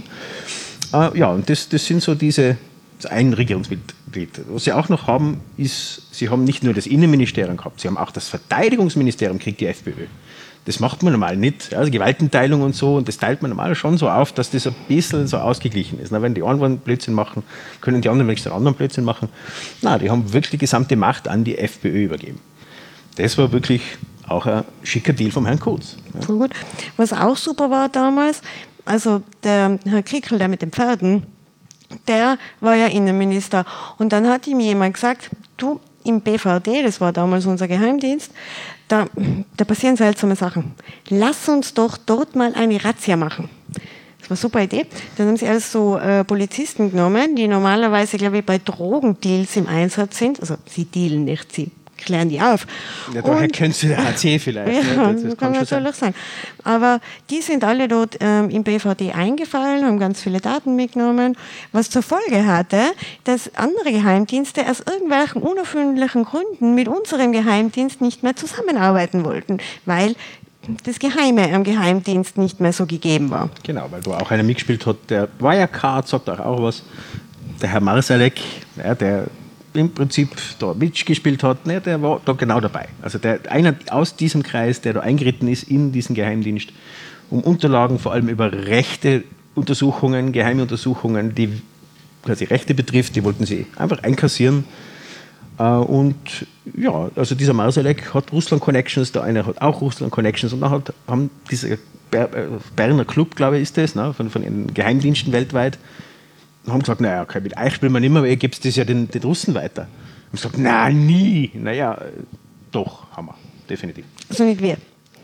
Ja, und das sind so ein Regierungsmitglied. Was sie auch noch haben, ist, sie haben nicht nur das Innenministerium gehabt, sie haben auch das Verteidigungsministerium, kriegt die FPÖ. Das macht man normal nicht, also Gewaltenteilung und so, und das teilt man normal schon so auf, dass das ein bisschen so ausgeglichen ist. Na, wenn die einen Blödsinn machen, können die anderen wenigstens einen anderen Blödsinn machen. Na, die haben wirklich die gesamte Macht an die FPÖ übergeben. Das war wirklich auch ein schicker Deal vom Herrn Kurz. Ja. Gut. Was auch super war damals, also der Herr Kickl, der mit den Pferden, der war ja Innenminister. Und dann hat ihm jemand gesagt, du, im BVD, das war damals unser Geheimdienst, da passieren seltsame Sachen. Lass uns doch dort mal eine Razzia machen. Das war eine super Idee. Dann haben sie also Polizisten genommen, die normalerweise, glaube ich, bei Drogendeals im Einsatz sind. Also sie dealen nicht, sie klären die auf. Ja, daher kennst du der HC vielleicht. Ja, das kann natürlich sein. Aber die sind alle dort im BVD eingefallen, haben ganz viele Daten mitgenommen, was zur Folge hatte, dass andere Geheimdienste aus irgendwelchen unerfindlichen Gründen mit unserem Geheimdienst nicht mehr zusammenarbeiten wollten, weil das Geheime am Geheimdienst nicht mehr so gegeben war. Genau, weil da auch einer mitgespielt hat, der Wirecard, sagt auch was, der Herr Marsalek, ja, der im Prinzip da mitgespielt hat, ne, der war da genau dabei. Also einer aus diesem Kreis, der da eingeritten ist in diesen Geheimdienst, um Unterlagen vor allem über rechte Untersuchungen, geheime Untersuchungen, die quasi Rechte betrifft, die wollten sie einfach einkassieren. Und ja, also dieser Marsalek hat Russland-Connections, der eine hat auch Russland-Connections und dann haben diese Berner Club, glaube ich, ist das, ne, von den Geheimdiensten weltweit, haben gesagt, naja, okay, mit euch spielen wir nicht mehr, aber ihr gebt das ja den Russen weiter. Und gesagt, na nie. Naja, doch, haben wir, definitiv. Also nicht wir.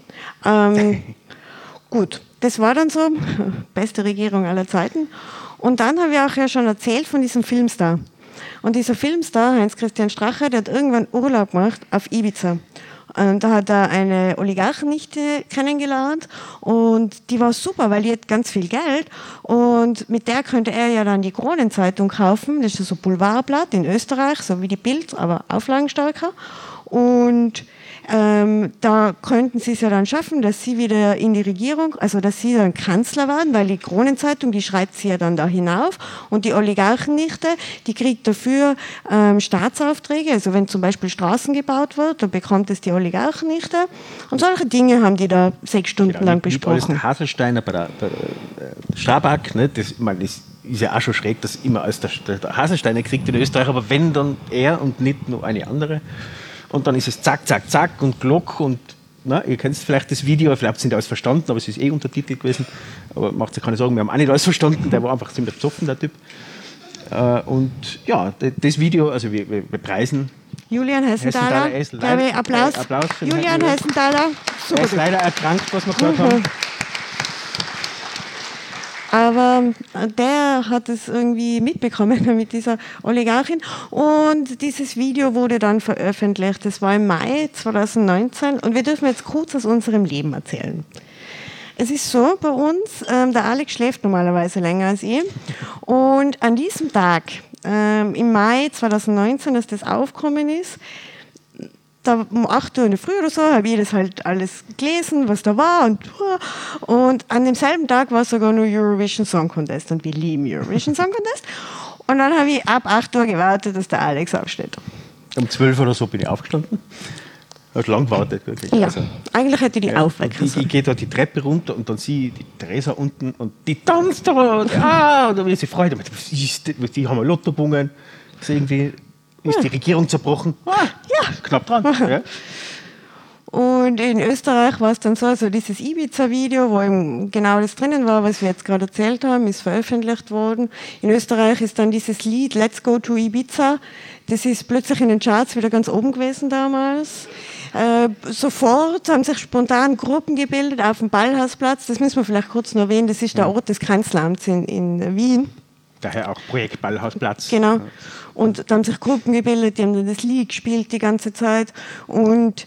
Gut, das war dann so, beste Regierung aller Zeiten. Und dann habe ich auch ja schon erzählt von diesem Filmstar. Und dieser Filmstar, Heinz-Christian Strache, der hat irgendwann Urlaub gemacht auf Ibiza. Da hat er eine Oligarchennichte kennengelernt und die war super, weil die hat ganz viel Geld und mit der könnte er ja dann die Kronenzeitung kaufen. Das ist so ein Boulevardblatt in Österreich, so wie die Bild, aber auflagenstärker. Und da könnten sie es ja dann schaffen, dass sie wieder in die Regierung, also dass sie dann Kanzler werden, weil die Kronenzeitung, die schreibt sie ja dann da hinauf und die Oligarchennichte, die kriegt dafür Staatsaufträge, also wenn zum Beispiel Straßen gebaut wird, dann bekommt es die Oligarchennichte und solche Dinge haben die da 6 Stunden lang besprochen. Mit Haselsteiner bei der Strabag, ne, das ist ja auch schon schräg, dass immer als der Haselsteiner kriegt in Österreich, aber wenn, dann er und nicht nur eine andere. Und dann ist es zack, zack, zack und Glock und na, ihr kennt vielleicht das Video, vielleicht habt ihr nicht alles verstanden, aber es ist untertitelt gewesen. Aber macht sich keine Sorgen, wir haben auch nicht alles verstanden, der war einfach ziemlich besoffen, der Typ. Und ja, das Video, also wir preisen Julian Hessenthaler, Applaus. Applaus für Julian Hessenthaler. Er ist leider erkrankt, was wir gehört haben. Aber der hat es irgendwie mitbekommen mit dieser Oligarchin. Und dieses Video wurde dann veröffentlicht. Das war im Mai 2019. Und wir dürfen jetzt kurz aus unserem Leben erzählen. Es ist so bei uns, der Alex schläft normalerweise länger als ich. Und an diesem Tag, im Mai 2019, als das aufgekommen ist, da um 8 Uhr in der Früh oder so, habe ich das halt alles gelesen, was da war. Und an demselben Tag war sogar nur Eurovision Song Contest. Und wir lieben Eurovision Song Contest. Und dann habe ich ab 8 Uhr gewartet, dass der Alex aufsteht. Um 12 oder so bin ich aufgestanden. Hat lang gewartet. Wirklich. Ja, also, eigentlich hätte ich die aufwecken sollen. Ich gehe da die Treppe runter und dann sehe ich die Theresa unten und die tanzt da. Und da will sie Freude. Die haben ein Lotto gewonnen. Also irgendwie ist die Regierung zerbrochen. Knapp dran. Ja. Und in Österreich war es dann so, also dieses Ibiza-Video, wo eben genau das drinnen war, was wir jetzt gerade erzählt haben, ist veröffentlicht worden. In Österreich ist dann dieses Lied Let's Go to Ibiza, das ist plötzlich in den Charts wieder ganz oben gewesen damals. Sofort haben sich spontan Gruppen gebildet auf dem Ballhausplatz, das müssen wir vielleicht kurz noch erwähnen, das ist der Ort des Kanzleramts in Wien. Daher auch Projekt Ballhausplatz. Genau. Und da haben sich Gruppen gebildet, die haben dann das Lied gespielt die ganze Zeit. Und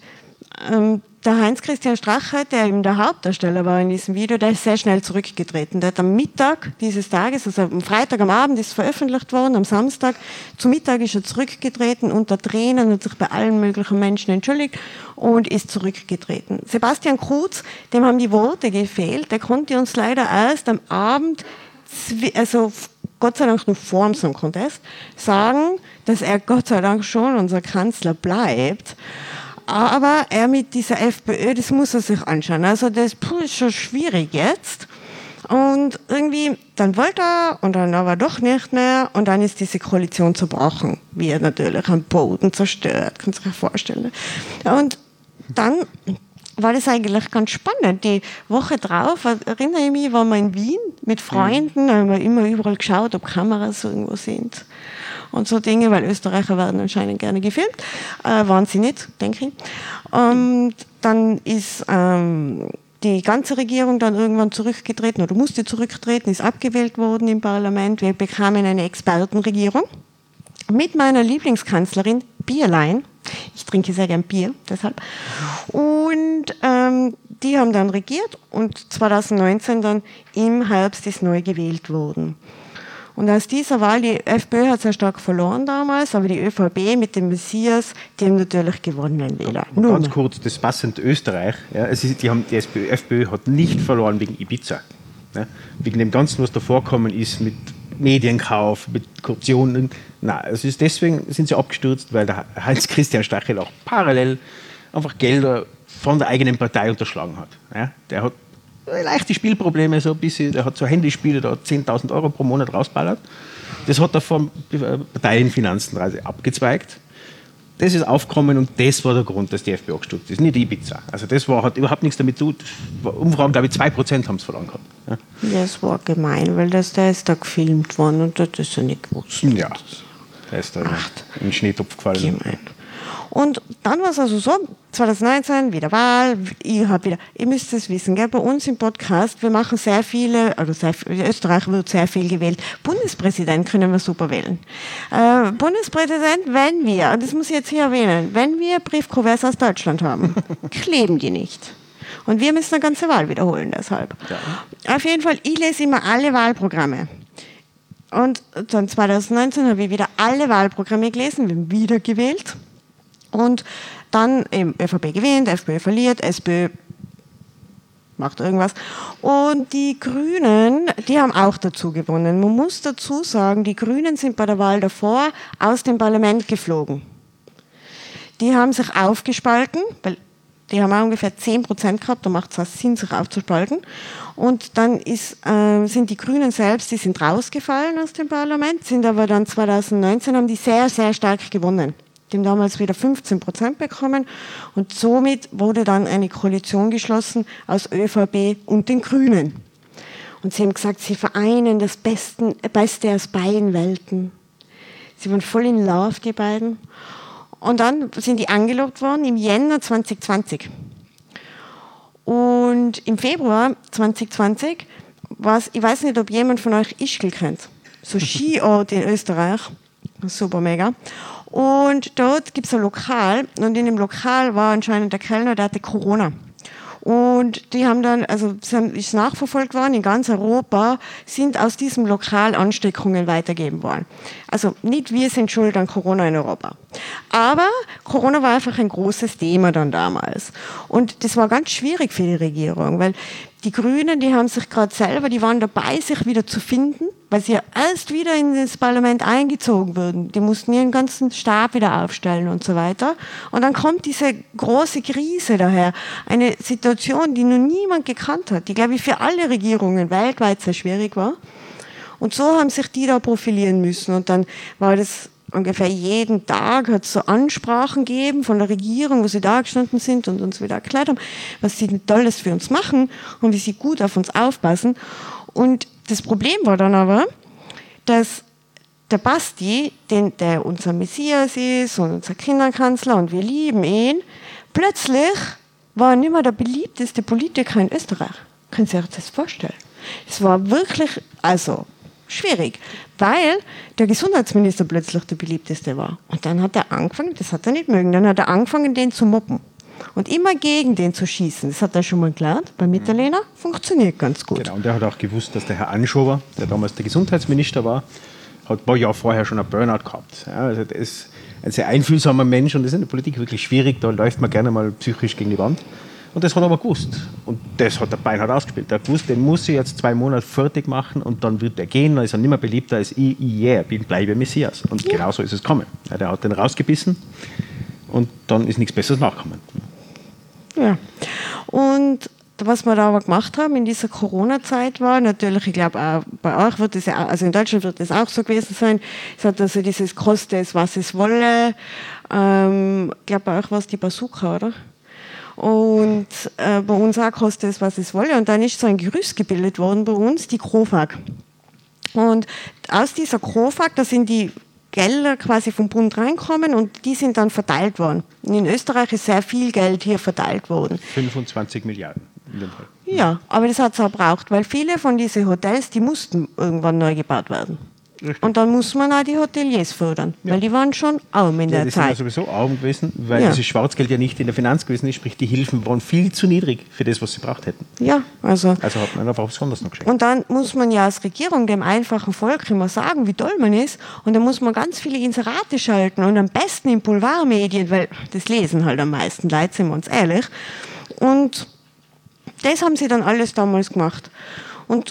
der Heinz-Christian Strache, der eben der Hauptdarsteller war in diesem Video, der ist sehr schnell zurückgetreten. Der hat am Mittag dieses Tages, also am Freitag am Abend ist veröffentlicht worden, am Samstag zu Mittag ist er zurückgetreten unter Tränen, hat sich bei allen möglichen Menschen entschuldigt und ist zurückgetreten. Sebastian Kurz, dem haben die Worte gefehlt, der konnte uns leider erst am Abend, also Gott sei Dank noch vor dem Song Contest, sagen, dass er Gott sei Dank schon unser Kanzler bleibt. Aber er mit dieser FPÖ, das muss er sich anschauen. Also das ist schon schwierig jetzt. Und irgendwie, dann wollte er und dann aber doch nicht mehr. Und dann ist diese Koalition zerbrochen. Wie er natürlich am Boden zerstört, kann sich vorstellen. Und dann war das eigentlich ganz spannend. Die Woche drauf, erinnere ich mich, waren wir in Wien mit Freunden, haben wir immer überall geschaut, ob Kameras irgendwo sind. Und so Dinge, weil Österreicher werden anscheinend gerne gefilmt. Waren sie nicht, denke ich. Und dann ist die ganze Regierung dann irgendwann zurückgetreten oder musste zurücktreten, ist abgewählt worden im Parlament. Wir bekamen eine Expertenregierung mit meiner Lieblingskanzlerin Bierlein. Ich trinke sehr gern Bier, deshalb. Und die haben dann regiert und 2019 dann im Herbst ist neu gewählt worden. Und aus dieser Wahl, die FPÖ hat sehr stark verloren damals, aber die ÖVP mit dem Messias, die haben natürlich gewonnen wieder. Ganz kurz, das passend Österreich, ja, die FPÖ hat nicht verloren wegen Ibiza. Ja, wegen dem Ganzen, was da vorkommen ist mit Medienkauf, mit Korruption. Nein, deswegen sind sie abgestürzt, weil der Heinz-Christian Strache auch parallel einfach Gelder von der eigenen Partei unterschlagen hat. Ja, der hat leichte Spielprobleme, so ein bisschen, der hat so Handyspiele, da 10.000 Euro pro Monat rausballert. Das hat er vom Parteienfinanzen abgezweigt. Das ist aufgekommen und das war der Grund, dass die FPÖ gestürzt ist, nicht Ibiza. Also das hat überhaupt nichts damit zu tun. Umfragen, glaube ich, 2% haben es verloren gehabt. Ja. Das war gemein, weil der ist da gefilmt worden und das ist ja nicht gewusst. Ja, der ist da in den Schneetopf gefallen. Gemein. Und dann war es also so, 2019, wieder Wahl, ihr müsst es wissen, gell, bei uns im Podcast, wir machen sehr viele, Österreich wird sehr viel gewählt. Bundespräsident können wir super wählen. Bundespräsident, wenn wir, und das muss ich jetzt hier erwähnen, wenn wir Briefkuverts aus Deutschland haben, kleben die nicht. Und wir müssen eine ganze Wahl wiederholen deshalb. Ja. Auf jeden Fall, ich lese immer alle Wahlprogramme. Und dann 2019 habe ich wieder alle Wahlprogramme gelesen, wir haben wieder gewählt. Und dann eben ÖVP gewinnt, FPÖ verliert, SPÖ macht irgendwas. Und die Grünen, die haben auch dazu gewonnen. Man muss dazu sagen, die Grünen sind bei der Wahl davor aus dem Parlament geflogen. Die haben sich aufgespalten, weil die haben auch ungefähr 10% gehabt, da macht es auch Sinn, sich aufzuspalten. Und dann sind die Grünen selbst, die sind rausgefallen aus dem Parlament, sind aber dann 2019, haben die sehr, sehr stark gewonnen. Die haben damals wieder 15% bekommen und somit wurde dann eine Koalition geschlossen aus ÖVP und den Grünen. Und sie haben gesagt, sie vereinen das Beste aus beiden Welten. Sie waren voll in Love, die beiden. Und dann sind die angelobt worden im Jänner 2020. Und im Februar 2020 war es, ich weiß nicht, ob jemand von euch Ischgl kennt, so Skiort in Österreich, super mega. Und dort gibt es ein Lokal und in dem Lokal war anscheinend der Kellner, der hatte Corona. Und die haben dann, also ist nachverfolgt worden, in ganz Europa sind aus diesem Lokal Ansteckungen weitergegeben worden. Also nicht wir sind schuld an Corona in Europa. Aber Corona war einfach ein großes Thema dann damals. Und das war ganz schwierig für die Regierung, weil die Grünen, die haben sich gerade selber, die waren dabei, sich wieder zu finden, weil sie ja erst wieder in das Parlament eingezogen wurden. Die mussten ihren ganzen Stab wieder aufstellen und so weiter. Und dann kommt diese große Krise daher. Eine Situation, die noch niemand gekannt hat, die, glaube ich, für alle Regierungen weltweit sehr schwierig war. Und so haben sich die da profilieren müssen. Und dann war das ungefähr jeden Tag, hat es so Ansprachen gegeben von der Regierung, wo sie da gestanden sind und uns wieder erklärt haben, was sie Tolles für uns machen und wie sie gut auf uns aufpassen. Und das Problem war dann aber, dass der Basti, der unser Messias ist und unser Kinderkanzler und wir lieben ihn, plötzlich war er nicht mehr der beliebteste Politiker in Österreich. Können Sie sich das vorstellen? Es war wirklich, also schwierig, weil der Gesundheitsminister plötzlich der beliebteste war. Und dann hat er angefangen, das hat er nicht mögen, dann hat er angefangen, den zu mobben. Und immer gegen den zu schießen. Das hat er schon mal gelernt. Bei Mitterlehner funktioniert ganz gut. Genau, und er hat auch gewusst, dass der Herr Anschober, der damals der Gesundheitsminister war, hat ein paar Jahre vorher schon einen Burnout gehabt. Ja, also der ist ein sehr einfühlsamer Mensch und das ist in der Politik wirklich schwierig. Da läuft man gerne mal psychisch gegen die Wand. Und das hat er aber gewusst. Und das hat er beinhart ausgespielt. Er hat gewusst, den muss ich jetzt 2 Monate fertig machen und dann wird er gehen. Dann ist er nicht mehr beliebter als ich bleibe Messias. Und genau so ist es gekommen. Ja, der hat den rausgebissen und dann ist nichts Besseres nachgekommen. Ja, und was wir da aber gemacht haben in dieser Corona-Zeit war, natürlich, ich glaube auch bei euch wird es ja, also in Deutschland wird es auch so gewesen sein, es hat also dieses koste es, was es wolle, ich glaube bei euch war es die Bazooka, oder? Und bei uns auch koste es, was es wolle, und dann ist so ein Gerüst gebildet worden bei uns, die KROFAG. Und aus dieser KROFAG, da sind die Gelder quasi vom Bund reinkommen und die sind dann verteilt worden. Und in Österreich ist sehr viel Geld hier verteilt worden. 25 Milliarden in dem Fall. Ja, aber das hat es auch gebraucht, weil viele von diesen Hotels, die mussten irgendwann neu gebaut werden. Richtig. Und dann muss man auch die Hoteliers fördern, weil die waren schon arm in der Zeit. Die sind ja sowieso arm gewesen, weil dieses Schwarzgeld ja nicht in der Finanz gewesen ist, sprich die Hilfen waren viel zu niedrig für das, was sie braucht hätten. Ja, also hat man einfach besonders noch geschenkt. Und dann muss man ja als Regierung dem einfachen Volk immer sagen, wie toll man ist, und dann muss man ganz viele Inserate schalten und am besten in Boulevardmedien, weil das lesen halt am meisten Leute, sind wir uns ehrlich. Und das haben sie dann alles damals gemacht. Und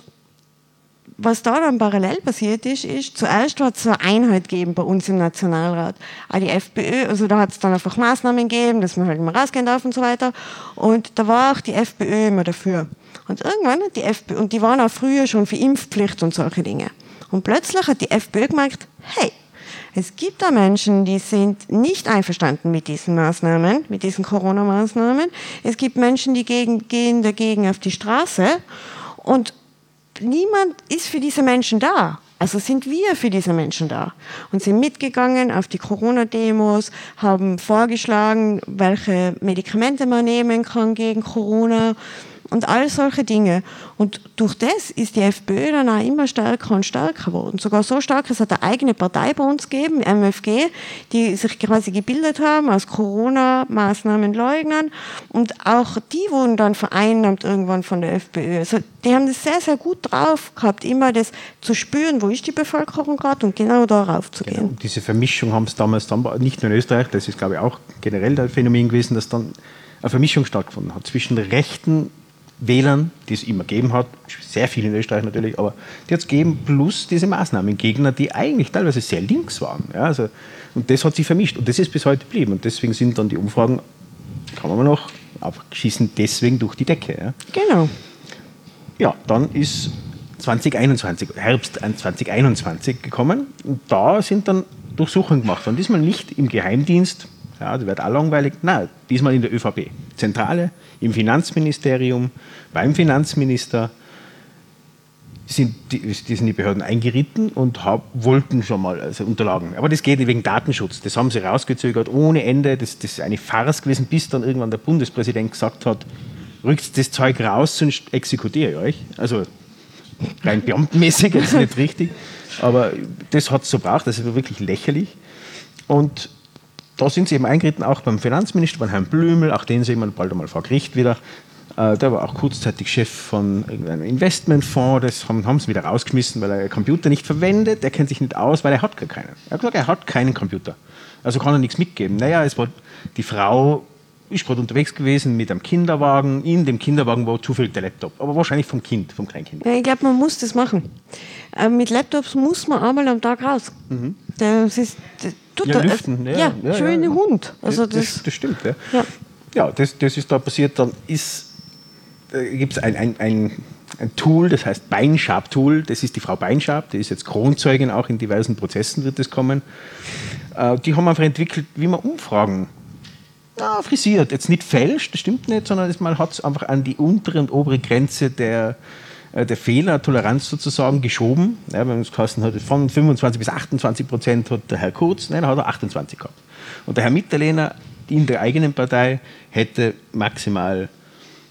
was da dann parallel passiert ist, zuerst hat es so eine Einheit gegeben bei uns im Nationalrat. Auch die FPÖ, also da hat es dann einfach Maßnahmen gegeben, dass man halt immer rausgehen darf und so weiter. Und da war auch die FPÖ immer dafür. Und irgendwann hat die FPÖ, und die waren auch früher schon für Impfpflicht und solche Dinge. Und plötzlich hat die FPÖ gemerkt, hey, es gibt da Menschen, die sind nicht einverstanden mit diesen Maßnahmen, mit diesen Corona-Maßnahmen. Es gibt Menschen, die gehen dagegen auf die Straße, und niemand ist für diese Menschen da. Also sind wir für diese Menschen da und sind mitgegangen auf die Corona-Demos, haben vorgeschlagen, welche Medikamente man nehmen kann gegen Corona und all solche Dinge. Und durch das ist die FPÖ dann auch immer stärker und stärker geworden. Sogar so stark, es hat eine eigene Partei bei uns gegeben, MFG, die sich quasi gebildet haben aus Corona-Maßnahmenleugnern. Und auch die wurden dann vereinnahmt irgendwann von der FPÖ. Also die haben das sehr, sehr gut drauf gehabt, immer das zu spüren, wo ist die Bevölkerung gerade, und genau darauf zu gehen. Genau. Diese Vermischung haben es damals dann, nicht nur in Österreich, das ist glaube ich auch generell ein Phänomen gewesen, dass dann eine Vermischung stattgefunden hat zwischen rechten Wählern, die es immer gegeben hat, sehr viel in Österreich natürlich, aber die hat es gegeben, plus diese Maßnahmengegner, die eigentlich teilweise sehr links waren. Ja, also, und das hat sich vermischt und das ist bis heute geblieben. Und deswegen sind dann die Umfragen, kann man noch, schießen deswegen durch die Decke. Ja. Genau. Ja, dann ist 2021, Herbst 2021 gekommen, und da sind dann Durchsuchungen gemacht worden. Diesmal nicht im Geheimdienst, ja, das wird auch langweilig, nein, diesmal in der ÖVP. Zentrale, im Finanzministerium, beim Finanzminister sind die Behörden eingeritten und wollten schon mal Unterlagen. Aber das geht wegen Datenschutz. Das haben sie rausgezögert ohne Ende. Das ist eine Farce gewesen, bis dann irgendwann der Bundespräsident gesagt hat, rückt das Zeug raus, sonst exekutiere ich euch. Also rein beamtenmäßig, das ist nicht richtig. Aber das hat es so gebraucht, das ist wirklich lächerlich. Und da sind sie eben eingeritten, auch beim Finanzminister, beim Herrn Blümel, auch den sehen wir bald einmal vor Gericht wieder. Der war auch kurzzeitig Chef von irgendeinem Investmentfonds, das haben sie wieder rausgeschmissen, weil er einen Computer nicht verwendet, der kennt sich nicht aus, weil er hat gar keinen. Er hat gesagt, er hat keinen Computer, also kann er nichts mitgeben. Naja, es war die Frau, ist gerade unterwegs gewesen mit einem Kinderwagen, in dem Kinderwagen war zufällig der Laptop, aber wahrscheinlich vom Kleinkind. Ja, ich glaube, man muss das machen. Mit Laptops muss man einmal am Tag raus. Mhm. Das ist... lüften. Ja, schön wie ein Hund. Also das stimmt. Ja, das ist da passiert. Dann gibt es ein Tool, das heißt Beinschab-Tool. Das ist die Frau Beinschab, die ist jetzt Kronzeugin, auch in diversen Prozessen wird das kommen. Die haben einfach entwickelt, wie man Umfragen frisiert. Jetzt nicht fälscht, das stimmt nicht, sondern man hat es einfach an die untere und obere Grenze der Fehlertoleranz sozusagen geschoben. Ja, wenn es geheißen hat, von 25 bis 28% hat der Herr Kurz, nein, da hat er 28 gehabt. Und der Herr Mitterlehner in der eigenen Partei hätte maximal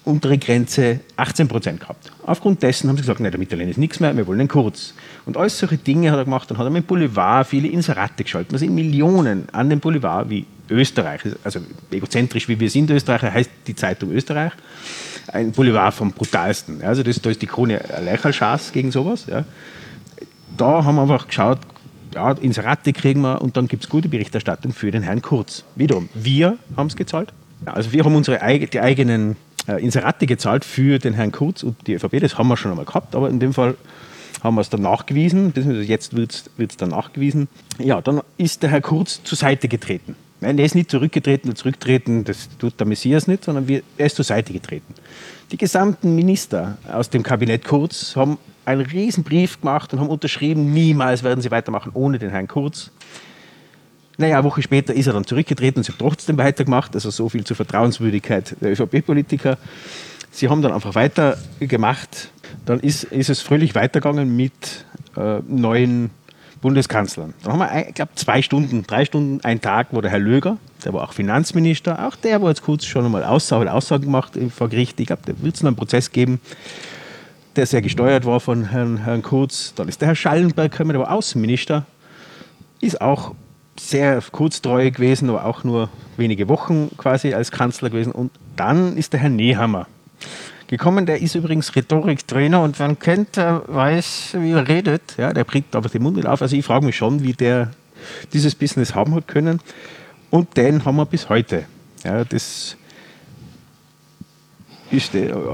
untere Grenze 18% gehabt. Aufgrund dessen haben sie gesagt, nein, der Mitterlehner ist nichts mehr, wir wollen den Kurz. Und alles solche Dinge hat er gemacht. Dann hat er mit dem Boulevard viele Inserate geschaltet. Da sind Millionen an dem Boulevard wie Österreich, also egozentrisch wie wir sind Österreicher, heißt die Zeitung Österreich. Ein Boulevard vom brutalsten. Also da ist die Krone Leicherlschaß gegen sowas. Ja. Da haben wir einfach geschaut, ja, Inserate kriegen wir und dann gibt es gute Berichterstattung für den Herrn Kurz. Wiederum, wir haben es gezahlt. Ja, also wir haben die eigenen Inserate gezahlt für den Herrn Kurz und die ÖVP. Das haben wir schon einmal gehabt, aber in dem Fall haben wir es dann nachgewiesen. Jetzt wird es dann nachgewiesen. Ja, dann ist der Herr Kurz zur Seite getreten. Nein, er ist nicht zurückgetreten. Zurücktreten, das tut der Messias nicht, sondern er ist zur Seite getreten. Die gesamten Minister aus dem Kabinett Kurz haben einen riesen Brief gemacht und haben unterschrieben, niemals werden sie weitermachen ohne den Herrn Kurz. Naja, eine Woche später ist er dann zurückgetreten und sie haben trotzdem weitergemacht. Also so viel zur Vertrauenswürdigkeit der ÖVP-Politiker. Sie haben dann einfach weitergemacht. Dann ist es fröhlich weitergegangen mit neuen Bundeskanzlern. Dann haben wir, ich glaube, 3 Stunden, einen Tag, wo der Herr Löger, der war auch Finanzminister, auch der, wo jetzt kurz schon einmal Aussagen gemacht vor Gericht. Ich glaube, da wird es noch einen Prozess geben, der sehr gesteuert war von Herrn Kurz. Dann ist der Herr Schallenberg gekommen, der war Außenminister, ist auch sehr kurztreu gewesen, aber auch nur wenige Wochen quasi als Kanzler gewesen. Und dann ist der Herr Nehammer gekommen, der ist übrigens Rhetoriktrainer und wer ihn kennt, der weiß, wie er redet. Ja, der bringt aber den Mund nicht auf. Also ich frage mich schon, wie der dieses Business haben hat können. Und den haben wir bis heute. Ja, das ist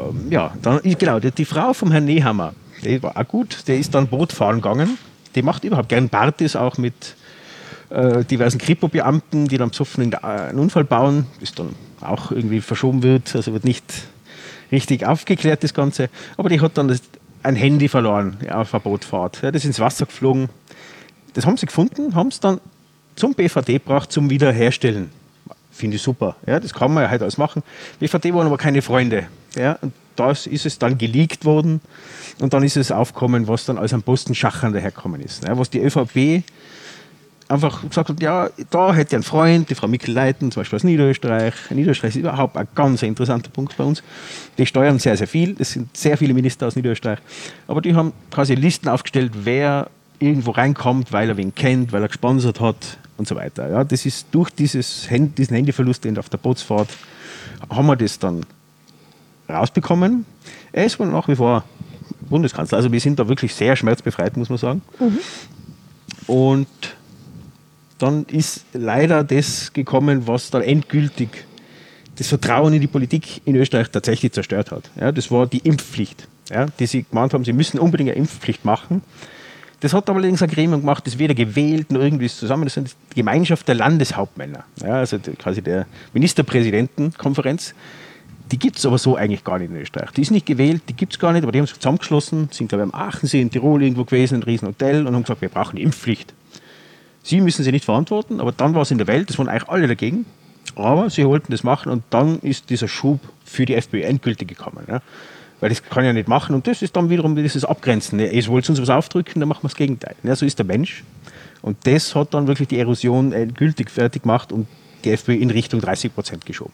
die Frau vom Herrn Nehammer, die war auch gut, der ist dann Boot fahren gegangen. Die macht überhaupt gern Partys, auch mit diversen Kripo-Beamten, die dann besoffen einen Unfall bauen, das dann auch irgendwie verschoben wird, also wird nicht richtig aufgeklärt, das Ganze. Aber die hat dann ein Handy verloren auf einer Bootfahrt. Ja, das ist ins Wasser geflogen. Das haben sie gefunden, haben es dann zum BVD gebracht, zum Wiederherstellen. Finde ich super. Ja, das kann man ja heute alles machen. BVD waren aber keine Freunde. Ja, und da ist es dann geleakt worden und dann ist es aufgekommen, was dann als ein Postenschacher dahergekommen ist. Ja, was die ÖVP einfach gesagt hat, ja, da hätte ich einen Freund, die Frau Mikl-Leitner, zum Beispiel aus Niederösterreich. Niederösterreich ist überhaupt ein ganz interessanter Punkt bei uns. Die steuern sehr, sehr viel. Es sind sehr viele Minister aus Niederösterreich. Aber die haben quasi Listen aufgestellt, wer irgendwo reinkommt, weil er wen kennt, weil er gesponsert hat und so weiter. Ja, das ist durch diesen Handyverlust auf der Bootsfahrt haben wir das dann rausbekommen. Er ist wohl nach wie vor Bundeskanzler. Also wir sind da wirklich sehr schmerzbefreit, muss man sagen. Mhm. Und dann ist leider das gekommen, was dann endgültig das Vertrauen in die Politik in Österreich tatsächlich zerstört hat. Ja, das war die Impfpflicht, ja, die sie gemeint haben, sie müssen unbedingt eine Impfpflicht machen. Das hat allerdings ein Gremium gemacht, das weder gewählt noch irgendwie zusammen, das sind die Gemeinschaft der Landeshauptmänner, ja, also quasi der Ministerpräsidentenkonferenz. Die gibt es aber so eigentlich gar nicht in Österreich. Die ist nicht gewählt, die gibt es gar nicht, aber die haben sich zusammengeschlossen, sind glaube ich am Aachensee in Tirol irgendwo gewesen, ein Riesenhotel und haben gesagt, wir brauchen eine Impfpflicht. Sie müssen sie nicht verantworten, aber dann war es in der Welt, das waren eigentlich alle dagegen, aber sie wollten das machen und dann ist dieser Schub für die FPÖ endgültig gekommen. Ja. Weil das kann ja nicht machen und das ist dann wiederum dieses Abgrenzen. Ihr wollt uns was aufdrücken, dann machen wir das Gegenteil. Ja, so ist der Mensch und das hat dann wirklich die Erosion endgültig fertig gemacht und die FPÖ in Richtung 30% geschoben.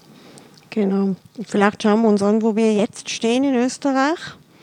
Genau. Vielleicht schauen wir uns an, wo wir jetzt stehen in Österreich.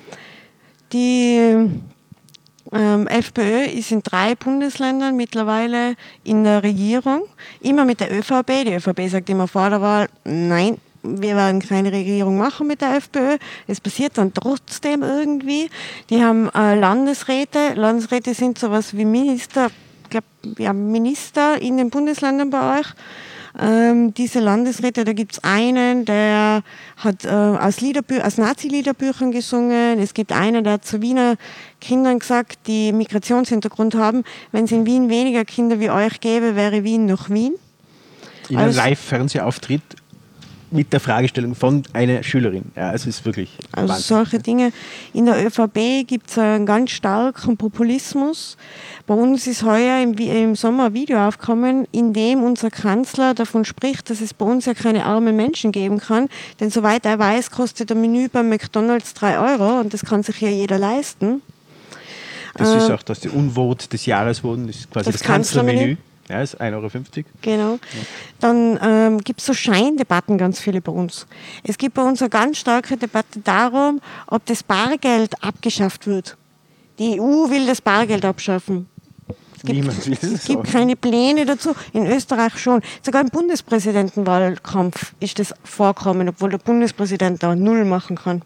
Die FPÖ ist in 3 Bundesländern mittlerweile in der Regierung, immer mit der ÖVP. Die ÖVP sagt immer vor der Wahl, nein, wir werden keine Regierung machen mit der FPÖ. Es passiert dann trotzdem irgendwie. Die haben Landesräte. Landesräte sind sowas wie Minister, Minister in den Bundesländern bei euch. Diese Landesräte, da gibt es einen, der hat aus Nazi-Liederbüchern gesungen. Es gibt einen, der hat zu Wiener Kindern gesagt, die Migrationshintergrund haben, wenn es in Wien weniger Kinder wie euch gäbe, wäre Wien noch Wien. In einem Live-Fernsehauftritt mit der Fragestellung von einer Schülerin. Ja, es ist wirklich also Wahnsinn. Solche Dinge. In der ÖVP gibt es einen ganz starken Populismus. Bei uns ist heuer im Sommer ein Video aufgekommen, in dem unser Kanzler davon spricht, dass es bei uns ja keine armen Menschen geben kann. Denn soweit er weiß, kostet ein Menü beim McDonald's 3 € und das kann sich ja jeder leisten. Das ist auch das Unwort des Jahres wurden, das ist quasi das Kanzlermenü. Ja, ist 1,50 €. Genau. Dann gibt es so Scheindebatten ganz viele bei uns. Es gibt bei uns eine ganz starke Debatte darum, ob das Bargeld abgeschafft wird. Die EU will das Bargeld abschaffen. Niemand will Es gibt keine Pläne dazu. In Österreich schon. Sogar im Bundespräsidentenwahlkampf ist das vorkommen, obwohl der Bundespräsident da null machen kann.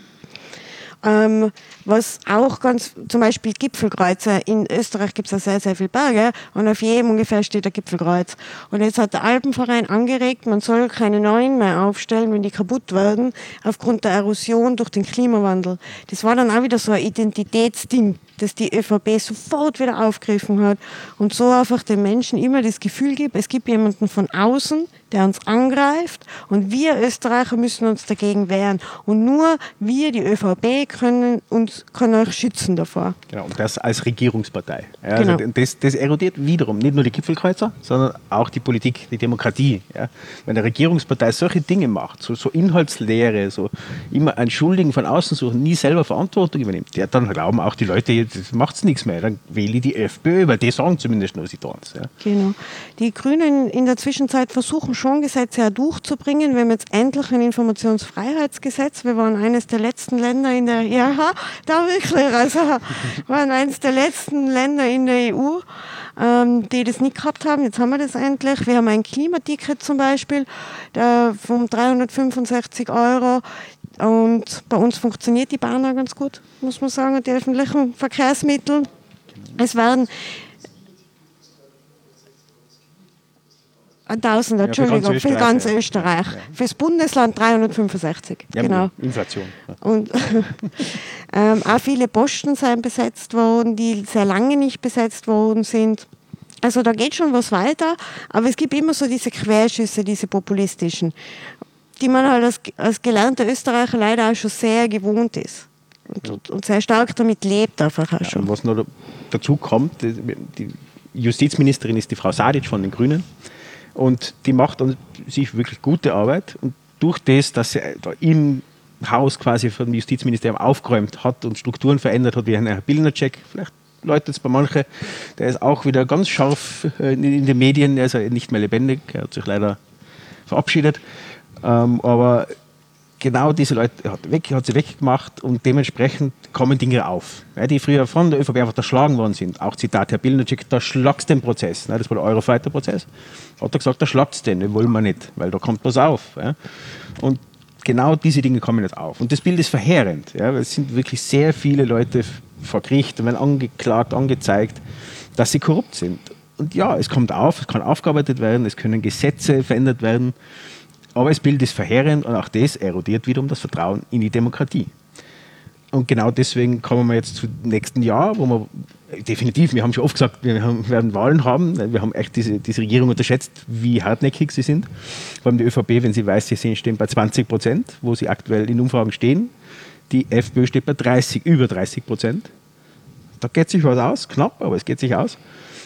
Was auch ganz, zum Beispiel Gipfelkreuze. In Österreich gibt es ja sehr, sehr viele Berge und auf jedem ungefähr steht ein Gipfelkreuz. Und jetzt hat der Alpenverein angeregt, man soll keine neuen mehr aufstellen, wenn die kaputt werden, aufgrund der Erosion durch den Klimawandel. Das war dann auch wieder so ein Identitätsding, das die ÖVP sofort wieder aufgegriffen hat und so einfach den Menschen immer das Gefühl gibt, es gibt jemanden von außen, der uns angreift und wir Österreicher müssen uns dagegen wehren. Und nur wir, die ÖVP, können euch schützen davor. Genau, und das als Regierungspartei. Ja, Genau. also das erodiert wiederum nicht nur die Gipfelkreuzer, sondern auch die Politik, die Demokratie. Ja. Wenn eine Regierungspartei solche Dinge macht, so Inhaltslehre, so immer ein Schuldigen von außen suchen, nie selber Verantwortung übernimmt, ja, dann glauben auch die Leute, das macht nichts mehr, dann wähle ich die FPÖ, weil die sagen zumindest nur, sie tun es. Ja. Genau. Die Grünen in der Zwischenzeit versuchen schon, Gesetze ja durchzubringen. Wir haben jetzt endlich ein Informationsfreiheitsgesetz. Wir waren eines der letzten Länder in der, ja, da wirklich, also waren eines der letzten Länder in der EU, die das nicht gehabt haben. Jetzt haben wir das endlich. Wir haben ein Klimaticket zum Beispiel von 365 €. Und bei uns funktioniert die Bahn auch ganz gut, muss man sagen, die öffentlichen Verkehrsmittel. Es werden 1000, Entschuldigung, für ganz Österreich. Ja. Fürs Bundesland 365, Ja, genau. Inflation. Ja. Und auch viele Posten sind besetzt worden, die sehr lange nicht besetzt worden sind. Also da geht schon was weiter, aber es gibt immer so diese Querschüsse, diese populistischen, die man halt als gelernter Österreicher leider auch schon sehr gewohnt ist und sehr stark damit lebt einfach auch schon. Und was noch dazu kommt, die Justizministerin ist die Frau Sadic von den Grünen und die macht an sich wirklich gute Arbeit und durch das, dass sie da im Haus quasi vom Justizministerium aufgeräumt hat und Strukturen verändert hat, wie ein Herr Bilnacek, vielleicht läutet es bei manchen, der ist auch wieder ganz scharf in den Medien, er ist ja nicht mehr lebendig, er hat sich leider verabschiedet. Aber genau diese Leute hat sie weggemacht und dementsprechend kommen Dinge auf, die früher von der ÖVP einfach erschlagen worden sind. Auch Zitat Herr Bilnacek, da schlagst den Prozess. Das war der Eurofighter-Prozess. Hat er gesagt, da schlagst den, den wollen wir nicht, weil da kommt was auf. Und genau diese Dinge kommen jetzt auf. Und das Bild ist verheerend. Es sind wirklich sehr viele Leute vor Gericht und werden angeklagt, angezeigt, dass sie korrupt sind. Und ja, es kommt auf, es kann aufgearbeitet werden, es können Gesetze verändert werden. Aber das Bild ist verheerend und auch das erodiert wiederum das Vertrauen in die Demokratie. Und genau deswegen kommen wir jetzt zum nächsten Jahr, wo wir definitiv, wir haben schon oft gesagt, wir werden Wahlen haben. Wir haben echt diese Regierung unterschätzt, wie hartnäckig sie sind. Vor allem die ÖVP, wenn sie weiß, sie stehen bei 20%, wo sie aktuell in Umfragen stehen. Die FPÖ steht bei über 30%. Da geht sich was aus, knapp, aber es geht sich aus.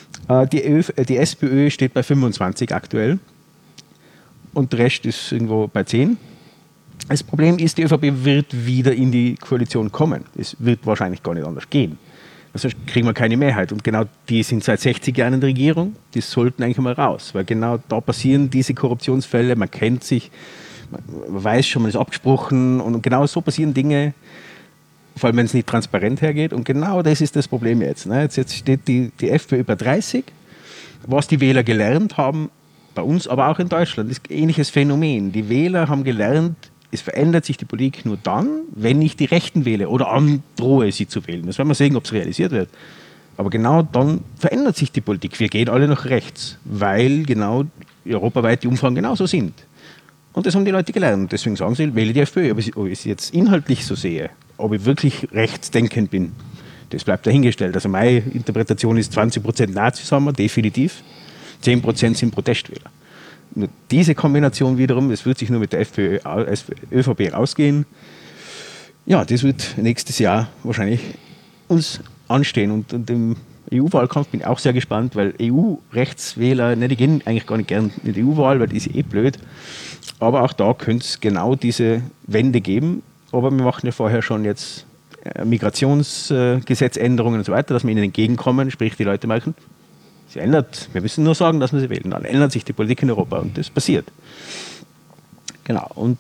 Die SPÖ steht bei 25% aktuell. Und der Rest ist irgendwo bei 10. Das Problem ist, die ÖVP wird wieder in die Koalition kommen. Es wird wahrscheinlich gar nicht anders gehen. Sonst kriegen wir keine Mehrheit. Und genau die sind seit 60 Jahren in der Regierung. Die sollten eigentlich mal raus. Weil genau da passieren diese Korruptionsfälle. Man kennt sich, man weiß schon, man ist abgesprochen. Und genau so passieren Dinge, vor allem wenn es nicht transparent hergeht. Und genau das ist das Problem jetzt. Jetzt steht die FPÖ über 30. Was die Wähler gelernt haben, bei uns, aber auch in Deutschland, ist ein ähnliches Phänomen. Die Wähler haben gelernt, es verändert sich die Politik nur dann, wenn ich die Rechten wähle oder androhe, sie zu wählen. Das werden wir sehen, ob es realisiert wird. Aber genau dann verändert sich die Politik. Wir gehen alle nach rechts, weil genau europaweit die Umfragen genauso sind. Und das haben die Leute gelernt. Deswegen sagen sie, wähle die FPÖ. Aber ob ich sie jetzt inhaltlich so sehe, ob ich wirklich rechtsdenkend bin, das bleibt dahingestellt. Also meine Interpretation ist, 20% Nazis haben wir, definitiv. 10% sind Protestwähler. Nur diese Kombination wiederum, das wird sich nur mit der ÖVP rausgehen. Ja, das wird nächstes Jahr wahrscheinlich uns anstehen. Und im EU-Wahlkampf bin ich auch sehr gespannt, weil EU-Rechtswähler, die gehen eigentlich gar nicht gern in die EU-Wahl, weil die ist blöd. Aber auch da könnte es genau diese Wende geben. Aber wir machen ja vorher schon jetzt Migrationsgesetzänderungen und so weiter, dass wir ihnen entgegenkommen, sprich die Leute merken, Wir müssen nur sagen, dass wir sie wählen. Dann ändert sich die Politik in Europa und das passiert. Genau. Und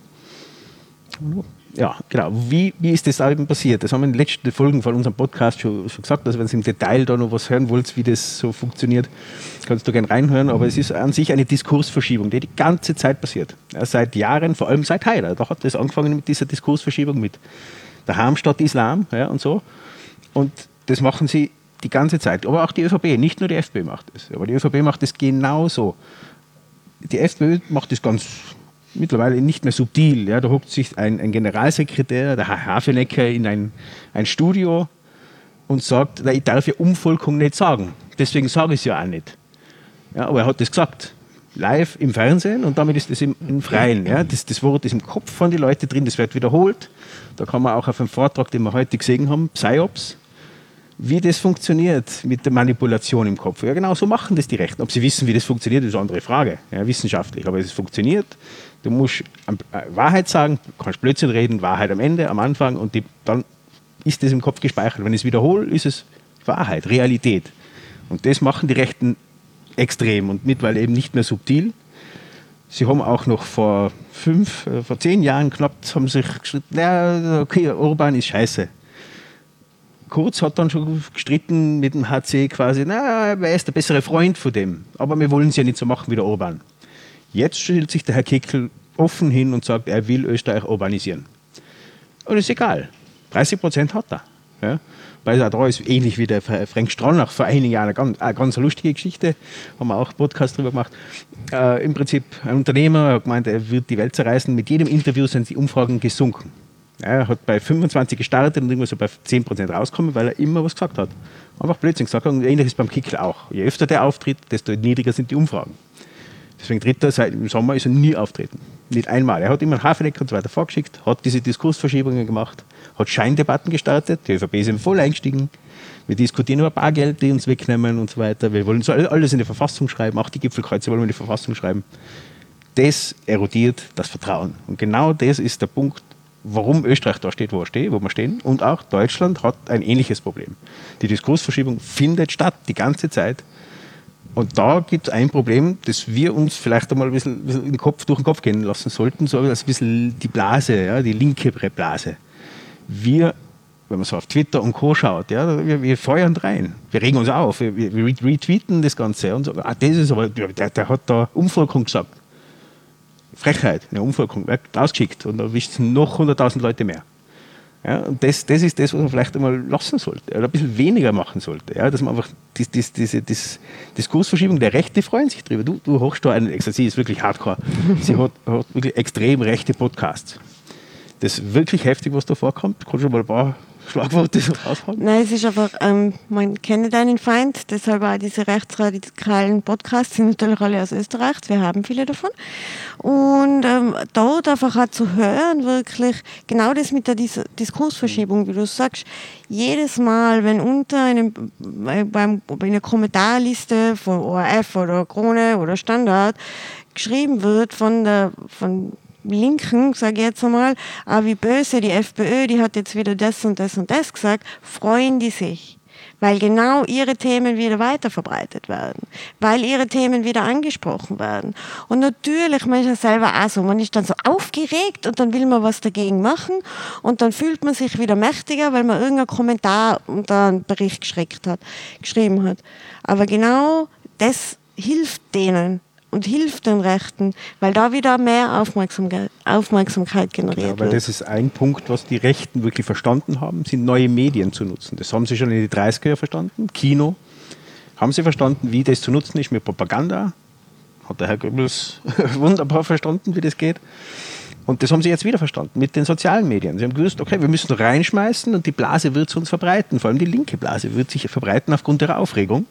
ja, genau. Wie ist das eben passiert? Das haben wir in den letzten Folgen von unserem Podcast schon gesagt. Also wenn Sie im Detail da noch was hören wollt, wie das so funktioniert, kannst du gerne reinhören. Aber es ist an sich eine Diskursverschiebung, die ganze Zeit passiert. Ja, seit Jahren, vor allem seit Haider. Da hat das angefangen mit dieser Diskursverschiebung, mit der Heimstatt Islam, ja, und so. Und das machen sie die ganze Zeit. Aber auch die ÖVP, nicht nur die FPÖ macht das. Aber die ÖVP macht das genauso. Die FPÖ macht das ganz mittlerweile nicht mehr subtil. Ja, da hockt sich ein Generalsekretär, der Herr Hafenecker, in ein Studio und sagt, na, ich darf ja Umvolkung nicht sagen. Deswegen sage ich es ja auch nicht. Ja, aber er hat das gesagt. Live im Fernsehen und damit ist das im Freien. Ja. Das Wort ist im Kopf von den Leuten drin, das wird wiederholt. Da kann man auch auf einem Vortrag, den wir heute gesehen haben, PsyOps, wie das funktioniert mit der Manipulation im Kopf. Ja, genau so machen das die Rechten. Ob sie wissen, wie das funktioniert, ist eine andere Frage, ja, wissenschaftlich. Aber es funktioniert. Du musst Wahrheit sagen, du kannst Blödsinn reden, Wahrheit am Ende, am Anfang und dann ist das im Kopf gespeichert. Wenn ich es wiederhole, ist es Wahrheit, Realität. Und das machen die Rechten extrem und mittlerweile eben nicht mehr subtil. Sie haben auch noch vor 10 Jahren knapp haben sich gestritten, ja, okay, Orban ist scheiße. Kurz hat dann schon gestritten mit dem HC quasi, na, wer ist der bessere Freund von dem? Aber wir wollen es ja nicht so machen wie der Orban. Jetzt stellt sich der Herr Kickl offen hin und sagt, er will Österreich urbanisieren. Und ist egal. 30% hat er. Ja. Weil da ist ähnlich wie der Frank Stronach vor einigen Jahren eine ganz lustige Geschichte, haben wir auch einen Podcast drüber gemacht. Im Prinzip ein Unternehmer hat gemeint, er wird die Welt zerreißen. Mit jedem Interview sind die Umfragen gesunken. Er hat bei 25 gestartet und irgendwann so bei 10% rausgekommen, weil er immer was gesagt hat. Einfach Blödsinn gesagt. Und ähnlich ist beim Kickl auch. Je öfter der auftritt, desto niedriger sind die Umfragen. Deswegen tritt er seit im Sommer ist er nie auftreten. Nicht einmal. Er hat immer einen Hafenecker und so weiter vorgeschickt, hat diese Diskursverschiebungen gemacht, hat Scheindebatten gestartet, die ÖVP ist voll eingestiegen. Wir diskutieren über Bargeld, die uns wegnehmen und so weiter. Wir wollen so alles in die Verfassung schreiben, auch die Gipfelkreuze wollen wir in die Verfassung schreiben. Das erodiert das Vertrauen. Und genau das ist der Punkt, warum Österreich da steht, wo wir stehen. Und auch Deutschland hat ein ähnliches Problem. Die Diskursverschiebung findet statt, die ganze Zeit. Und da gibt es ein Problem, das wir uns vielleicht einmal ein bisschen durch den Kopf gehen lassen sollten, so als ein bisschen die Blase, ja, die linke Blase. Wir, wenn man so auf Twitter und Co. schaut, ja, wir feuern rein. Wir regen uns auf, wir retweeten das Ganze und so. Das ist aber, der hat da Umvolkung gesagt. Frechheit, eine Umvolkung, rausgeschickt und da wischt noch 100.000 Leute mehr. Ja, und das ist das, was man vielleicht einmal lassen sollte, oder ein bisschen weniger machen sollte. Ja, dass man einfach diese Diskursverschiebung, der Rechte freuen sich drüber. Du hochst da einen, sie ist wirklich hardcore. Sie hat wirklich extrem rechte Podcasts. Das ist wirklich heftig, was da vorkommt. Kannst du mal ein paar Schlagworte raushauen? Nein, es ist einfach, man kennt deinen Feind, deshalb auch diese rechtsradikalen Podcasts sind natürlich alle aus Österreich, wir haben viele davon. Und dort einfach auch zu hören, wirklich genau das mit der Diskursverschiebung, wie du sagst, jedes Mal, wenn unter einer Kommentarliste von ORF oder Krone oder Standard geschrieben wird von Linken, sage ich jetzt einmal, wie böse die FPÖ, die hat jetzt wieder das und das und das gesagt, freuen die sich, weil genau ihre Themen wieder weiter verbreitet werden, weil ihre Themen wieder angesprochen werden. Und natürlich, man ist ja selber auch so, man ist dann so aufgeregt und dann will man was dagegen machen und dann fühlt man sich wieder mächtiger, weil man irgendeinen Kommentar unter einen Bericht geschrieben hat. Aber genau das hilft denen. Und hilft den Rechten, weil da wieder mehr Aufmerksamkeit generiert weil wird. das ist ein Punkt, was die Rechten wirklich verstanden haben, sind neue Medien zu nutzen. Das haben sie schon in den 30er Jahren verstanden. Kino haben sie verstanden, wie das zu nutzen ist mit Propaganda. Hat der Herr Goebbels wunderbar verstanden, wie das geht. Und das haben sie jetzt wieder verstanden mit den sozialen Medien. Sie haben gewusst, okay, wir müssen reinschmeißen und die Blase wird zu uns verbreiten. Vor allem die linke Blase wird sich verbreiten aufgrund ihrer Aufregung.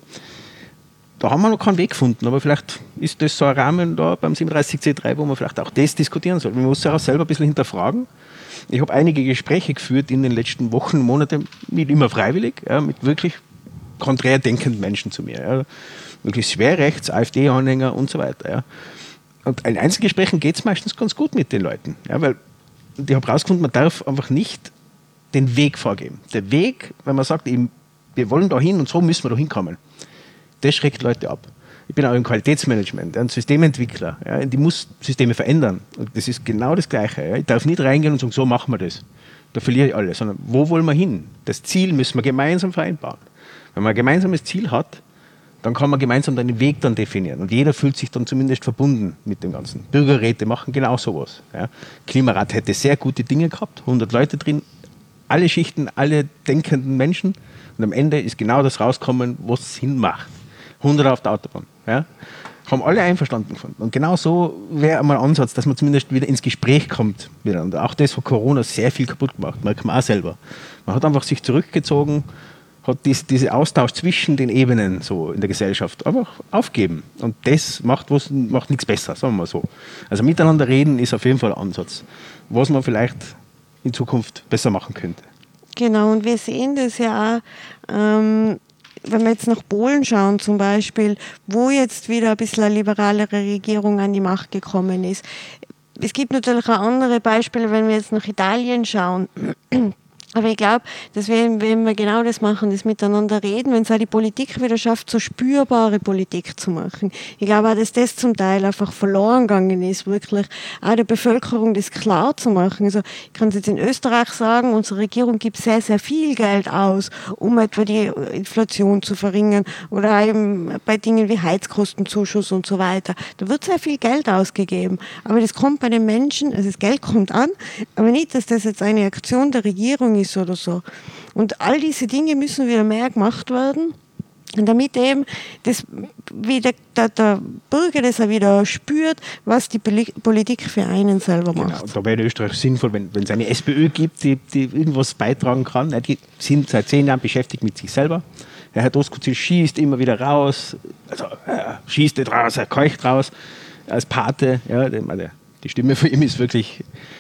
Da haben wir noch keinen Weg gefunden, aber vielleicht ist das so ein Rahmen da beim 37C3, wo man vielleicht auch das diskutieren soll. Man muss sich auch selber ein bisschen hinterfragen. Ich habe einige Gespräche geführt in den letzten Wochen, Monaten, nicht immer freiwillig, ja, mit wirklich konträr denkenden Menschen zu mir. Ja. Wirklich schwer rechts, AfD-Anhänger und so weiter. Ja. Und in Einzelgesprächen geht es meistens ganz gut mit den Leuten. Ja, weil ich habe herausgefunden, man darf einfach nicht den Weg vorgeben. Der Weg, wenn man sagt, eben, wir wollen da hin und so müssen wir da hinkommen, das schreckt Leute ab. Ich bin auch im Qualitätsmanagement, ein Systementwickler. Ja, die muss Systeme verändern. Und das ist genau das Gleiche. Ja. Ich darf nicht reingehen und sagen, so machen wir das. Da verliere ich alles. Sondern wo wollen wir hin? Das Ziel müssen wir gemeinsam vereinbaren. Wenn man ein gemeinsames Ziel hat, dann kann man gemeinsam den Weg dann definieren. Und jeder fühlt sich dann zumindest verbunden mit dem Ganzen. Bürgerräte machen genau sowas. Ja. Klimarat hätte sehr gute Dinge gehabt, 100 Leute drin, alle Schichten, alle denkenden Menschen. Und am Ende ist genau das rausgekommen, was Sinn macht. 100 auf der Autobahn. Ja? Haben alle einverstanden gefunden. Und genau so wäre einmal ein Ansatz, dass man zumindest wieder ins Gespräch kommt miteinander. Auch das von Corona sehr viel kaputt gemacht, merkt man auch selber. Man hat einfach sich zurückgezogen, hat diesen Austausch zwischen den Ebenen so in der Gesellschaft einfach aufgeben. Und das macht nichts besser, sagen wir mal so. Also miteinander reden ist auf jeden Fall ein Ansatz, was man vielleicht in Zukunft besser machen könnte. Genau, und wir sehen das ja auch, wenn wir jetzt nach Polen schauen zum Beispiel, wo jetzt wieder ein bisschen eine liberalere Regierung an die Macht gekommen ist. Es gibt natürlich auch andere Beispiele, wenn wir jetzt nach Italien schauen. Aber ich glaube, dass wenn wir genau das machen, das miteinander reden, wenn es auch die Politik wieder schafft, so spürbare Politik zu machen. Ich glaube auch, dass das zum Teil einfach verloren gegangen ist, wirklich auch der Bevölkerung das klar zu machen. Also ich kann es jetzt in Österreich sagen, unsere Regierung gibt sehr, sehr viel Geld aus, um etwa die Inflation zu verringern oder eben bei Dingen wie Heizkostenzuschuss und so weiter. Da wird sehr viel Geld ausgegeben. Aber das kommt bei den Menschen, also das Geld kommt an, aber nicht, dass das jetzt eine Aktion der Regierung ist oder so. Und all diese Dinge müssen wieder mehr gemacht werden, damit eben das wieder der Bürger das auch wieder spürt, was die Politik für einen selber macht. Genau, da wäre in Österreich sinnvoll, wenn es eine SPÖ gibt, die irgendwas beitragen kann. Die sind seit 10 Jahren beschäftigt mit sich selber. Der Herr Doskozil schießt immer wieder raus, also schießt nicht raus, er keucht raus als Pate. Ja, die Stimme von ihm ist wirklich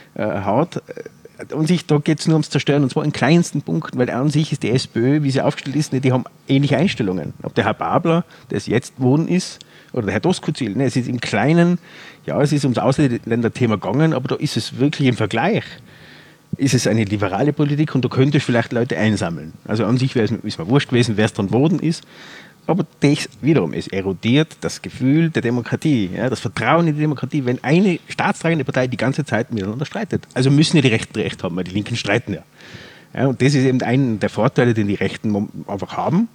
hart. Und da geht es nur ums Zerstören, und zwar in kleinsten Punkten, weil an sich ist die SPÖ, wie sie aufgestellt ist, die haben ähnliche Einstellungen. Ob der Herr Babler, der es jetzt wohnen ist, oder der Herr Doskozil, es ist im Kleinen, ja, es ist ums Ausländerthema gegangen, aber da ist es wirklich im Vergleich, ist es eine liberale Politik und da könnte es vielleicht Leute einsammeln. Also an sich wäre es mir wurscht gewesen, wer es dann geworden ist. Aber das wiederum, es erodiert das Gefühl der Demokratie, ja, das Vertrauen in die Demokratie, wenn eine staatstragende Partei die ganze Zeit miteinander streitet. Also müssen ja die Rechten Recht haben, weil die Linken streiten ja. Ja, und das ist eben einer der Vorteile, den die Rechten einfach haben.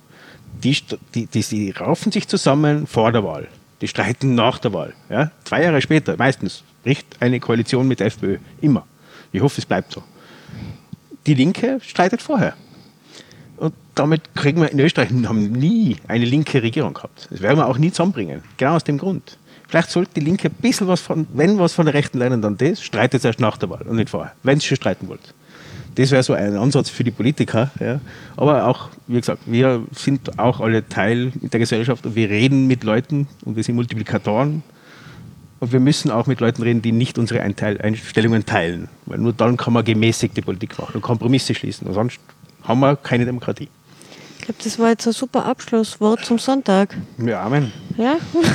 Die raufen sich zusammen vor der Wahl. Die streiten nach der Wahl. Ja. 2 Jahre später, meistens, bricht eine Koalition mit der FPÖ. Immer. Ich hoffe, es bleibt so. Die Linke streitet vorher. Und damit kriegen wir in Österreich haben nie eine linke Regierung gehabt. Das werden wir auch nie zusammenbringen. Genau aus dem Grund. Vielleicht sollte die Linke ein bisschen wenn was von der Rechten lernen, dann das, streitet es erst nach der Wahl und nicht vorher, wenn sie schon streiten wollt. Das wäre so ein Ansatz für die Politiker. Ja. Aber auch, wie gesagt, wir sind auch alle Teil der Gesellschaft und wir reden mit Leuten und wir sind Multiplikatoren. Und wir müssen auch mit Leuten reden, die nicht unsere Einstellungen teilen. Weil nur dann kann man gemäßigte Politik machen und Kompromisse schließen. Und sonst haben wir keine Demokratie. Ich glaube, das war jetzt ein super Abschlusswort zum Sonntag. Ja, Amen. Ja?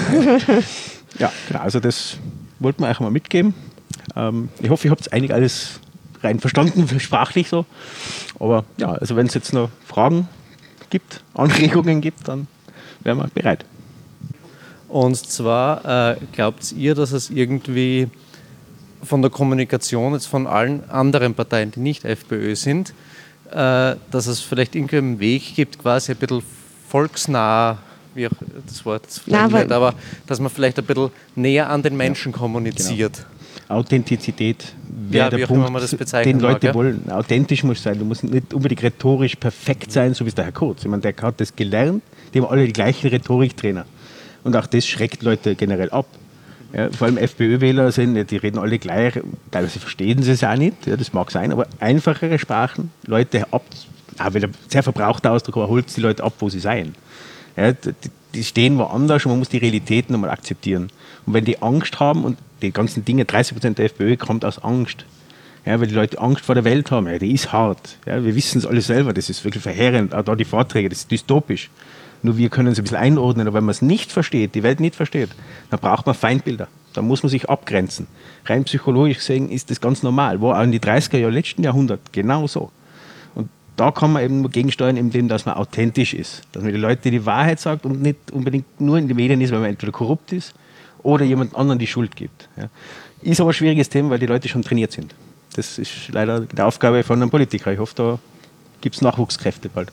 Ja, genau. Also das wollten wir euch mal mitgeben. Ich hoffe, ihr habt einig alles rein verstanden, sprachlich so. Aber ja, also wenn es jetzt noch Fragen gibt, Anregungen gibt, dann wären wir bereit. Und zwar, glaubt ihr, dass es irgendwie von der Kommunikation jetzt von allen anderen Parteien, die nicht FPÖ sind, dass es vielleicht irgendwie einen Weg gibt, quasi ein bisschen volksnah, wie auch das Wort nicht, aber dass man vielleicht ein bisschen näher an den Menschen kommuniziert. Genau. Authentizität wäre der Punkt, den Leute wollen. Authentisch muss sein. Du musst nicht unbedingt rhetorisch perfekt sein, so wie es der Herr Kurz. Ich meine, der hat das gelernt, die haben alle die gleichen Rhetoriktrainer. Und auch das schreckt Leute generell ab. Ja, vor allem FPÖ-Wähler die reden alle gleich, teilweise verstehen sie es auch nicht, ja, das mag sein, aber einfachere Sprachen, Leute ab, auch wieder sehr verbrauchter Ausdruck, aber holt die Leute ab, wo sie sein. Ja, die stehen woanders und man muss die Realitäten einmal akzeptieren. Und wenn die Angst haben und die ganzen Dinge, 30% der FPÖ kommt aus Angst, ja, weil die Leute Angst vor der Welt haben, ja, die ist hart, ja, wir wissen es alle selber, das ist wirklich verheerend, auch da die Vorträge, das ist dystopisch. Nur wir können es ein bisschen einordnen, aber wenn man es nicht versteht, die Welt nicht versteht, dann braucht man Feindbilder. Da muss man sich abgrenzen. Rein psychologisch gesehen ist das ganz normal. War auch in die 30er Jahre letzten Jahrhundert genau so. Und da kann man eben nur gegensteuern, indem dass man authentisch ist. Dass man die Leute die Wahrheit sagt und nicht unbedingt nur in den Medien ist, weil man entweder korrupt ist oder jemand anderen die Schuld gibt. Ja. Ist aber ein schwieriges Thema, weil die Leute schon trainiert sind. Das ist leider die Aufgabe von einem Politiker. Ich hoffe, da gibt es Nachwuchskräfte bald.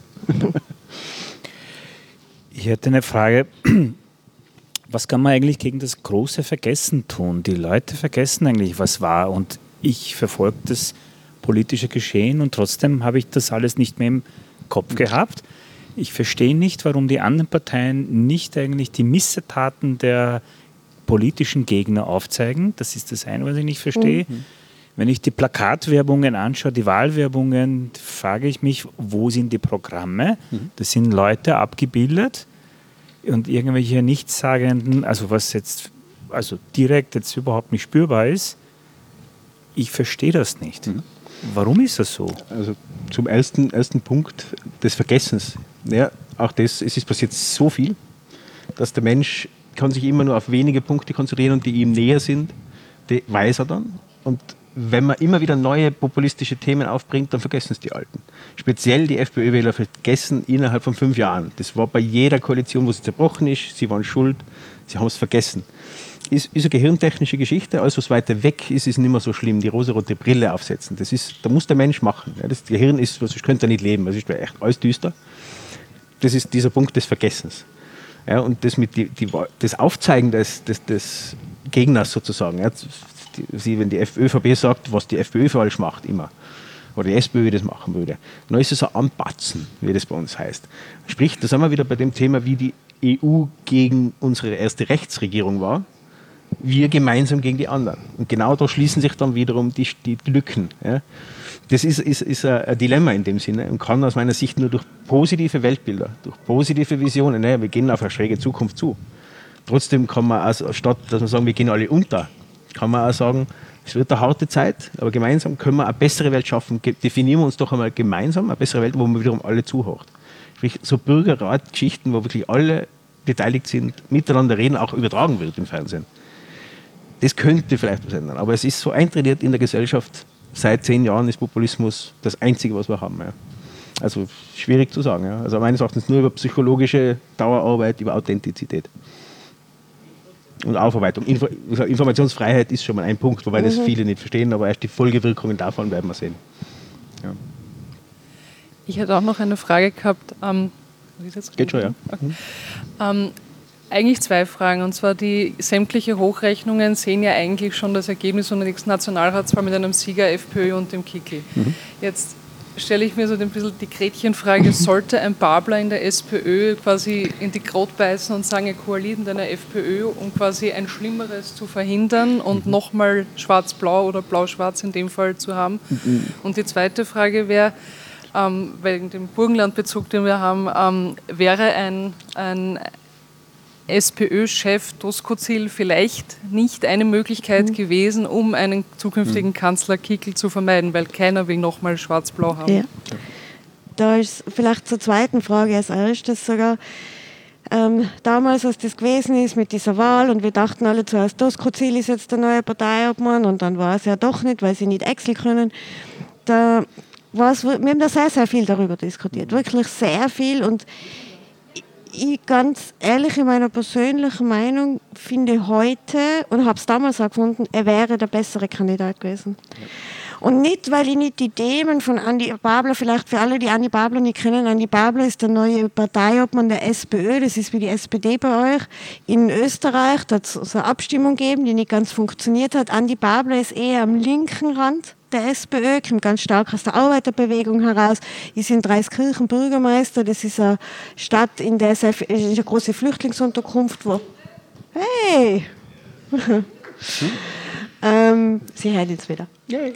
Ich hätte eine Frage. Was kann man eigentlich gegen das große Vergessen tun? Die Leute vergessen eigentlich, was war. Und ich verfolge das politische Geschehen und trotzdem habe ich das alles nicht mehr im Kopf gehabt. Ich verstehe nicht, warum die anderen Parteien nicht eigentlich die Missetaten der politischen Gegner aufzeigen. Das ist das eine, was ich nicht verstehe. Wenn ich die Plakatwerbungen anschaue, die Wahlwerbungen, frage ich mich, wo sind die Programme? Da sind Leute abgebildet und irgendwelche Nichtssagenden, also was jetzt direkt jetzt überhaupt nicht spürbar ist. Ich verstehe das nicht. Warum ist das so? Also zum ersten Punkt des Vergessens. Ja, auch das, es ist passiert so viel, dass der Mensch kann sich immer nur auf wenige Punkte konzentrieren und die ihm näher sind, die weiß er dann. Und wenn man immer wieder neue populistische Themen aufbringt, dann vergessen es die Alten. Speziell die FPÖ-Wähler vergessen innerhalb von 5 Jahren. Das war bei jeder Koalition, wo sie zerbrochen ist, sie waren schuld, sie haben es vergessen. Ist eine gehirntechnische Geschichte, alles was weiter weg ist, ist nicht mehr so schlimm. Die rosarote Brille aufsetzen, da muss der Mensch machen. Ja, das Gehirn ist, sonst könnte er nicht leben, das ist echt alles düster. Das ist dieser Punkt des Vergessens. Ja, und das mit das Aufzeigen des Gegners sozusagen. Ja, wenn die ÖVP sagt, was die FPÖ falsch macht, immer, oder die SPÖ das machen würde, dann ist es ein Anpatzen, wie das bei uns heißt. Sprich, da sind wir wieder bei dem Thema, wie die EU gegen unsere erste Rechtsregierung war, wir gemeinsam gegen die anderen. Und genau da schließen sich dann wiederum die Lücken. Ja. Das ist ein Dilemma in dem Sinne und kann aus meiner Sicht nur durch positive Weltbilder, durch positive Visionen, wir gehen auf eine schräge Zukunft zu. Trotzdem kann man, auch, statt dass wir sagen, wir gehen alle unter, kann man auch sagen, es wird eine harte Zeit, aber gemeinsam können wir eine bessere Welt schaffen. Definieren wir uns doch einmal gemeinsam eine bessere Welt, wo man wiederum alle zuhört. Sprich, so Bürgerrat-Geschichten, wo wirklich alle beteiligt sind, miteinander reden, auch übertragen wird im Fernsehen. Das könnte vielleicht was ändern, aber es ist so eintrainiert in der Gesellschaft. Seit 10 Jahren ist Populismus das Einzige, was wir haben. Ja. Also schwierig zu sagen. Ja. Also meines Erachtens nur über psychologische Dauerarbeit, über Authentizität. Und Aufarbeitung. Informationsfreiheit ist schon mal ein Punkt, wobei das viele nicht verstehen, aber erst die Folgewirkungen davon werden wir sehen. Ja. Ich hätte auch noch eine Frage gehabt. Geht schon, ja. Okay. Eigentlich 2 Fragen, und zwar die sämtliche Hochrechnungen sehen ja eigentlich schon das Ergebnis von der nächsten Nationalratswahl mit einem Sieger FPÖ und dem Kickl. Jetzt stelle ich mir so ein bisschen die Gretchenfrage, sollte ein Babler in der SPÖ quasi in die Krot beißen und sagen, ich koaliere in der FPÖ, um quasi ein Schlimmeres zu verhindern und nochmal schwarz-blau oder blau-schwarz in dem Fall zu haben? Und die zweite Frage wäre, wegen dem Burgenlandbezug, den wir haben, wäre ein SPÖ-Chef Doskozil vielleicht nicht eine Möglichkeit gewesen, um einen zukünftigen Kanzler Kickl zu vermeiden, weil keiner will nochmal schwarz-blau haben. Ja. Da ist vielleicht zur zweiten Frage als erstes sogar. Damals, als das gewesen ist mit dieser Wahl und wir dachten alle zuerst, Doskozil ist jetzt der neue Parteiobmann und dann war es ja doch nicht, weil sie nicht Excel können. Wir haben da sehr, sehr viel darüber diskutiert, wirklich sehr viel, und ich ganz ehrlich, in meiner persönlichen Meinung finde heute, und habe es damals auch gefunden, er wäre der bessere Kandidat gewesen. Ja. Und nicht, weil ich nicht die Themen von Andi Babler, vielleicht für alle, die Andi Babler nicht kennen, Andi Babler ist der neue Parteiobmann der SPÖ, das ist wie die SPD bei euch. In Österreich, da hat es so eine Abstimmung gegeben, die nicht ganz funktioniert hat. Andi Babler ist eher am linken Rand der SPÖ, kommt ganz stark aus der Arbeiterbewegung heraus, ist in Dreiskirchen Bürgermeister, das ist eine Stadt, in der es eine große Flüchtlingsunterkunft war. Hey! Sie hören jetzt wieder.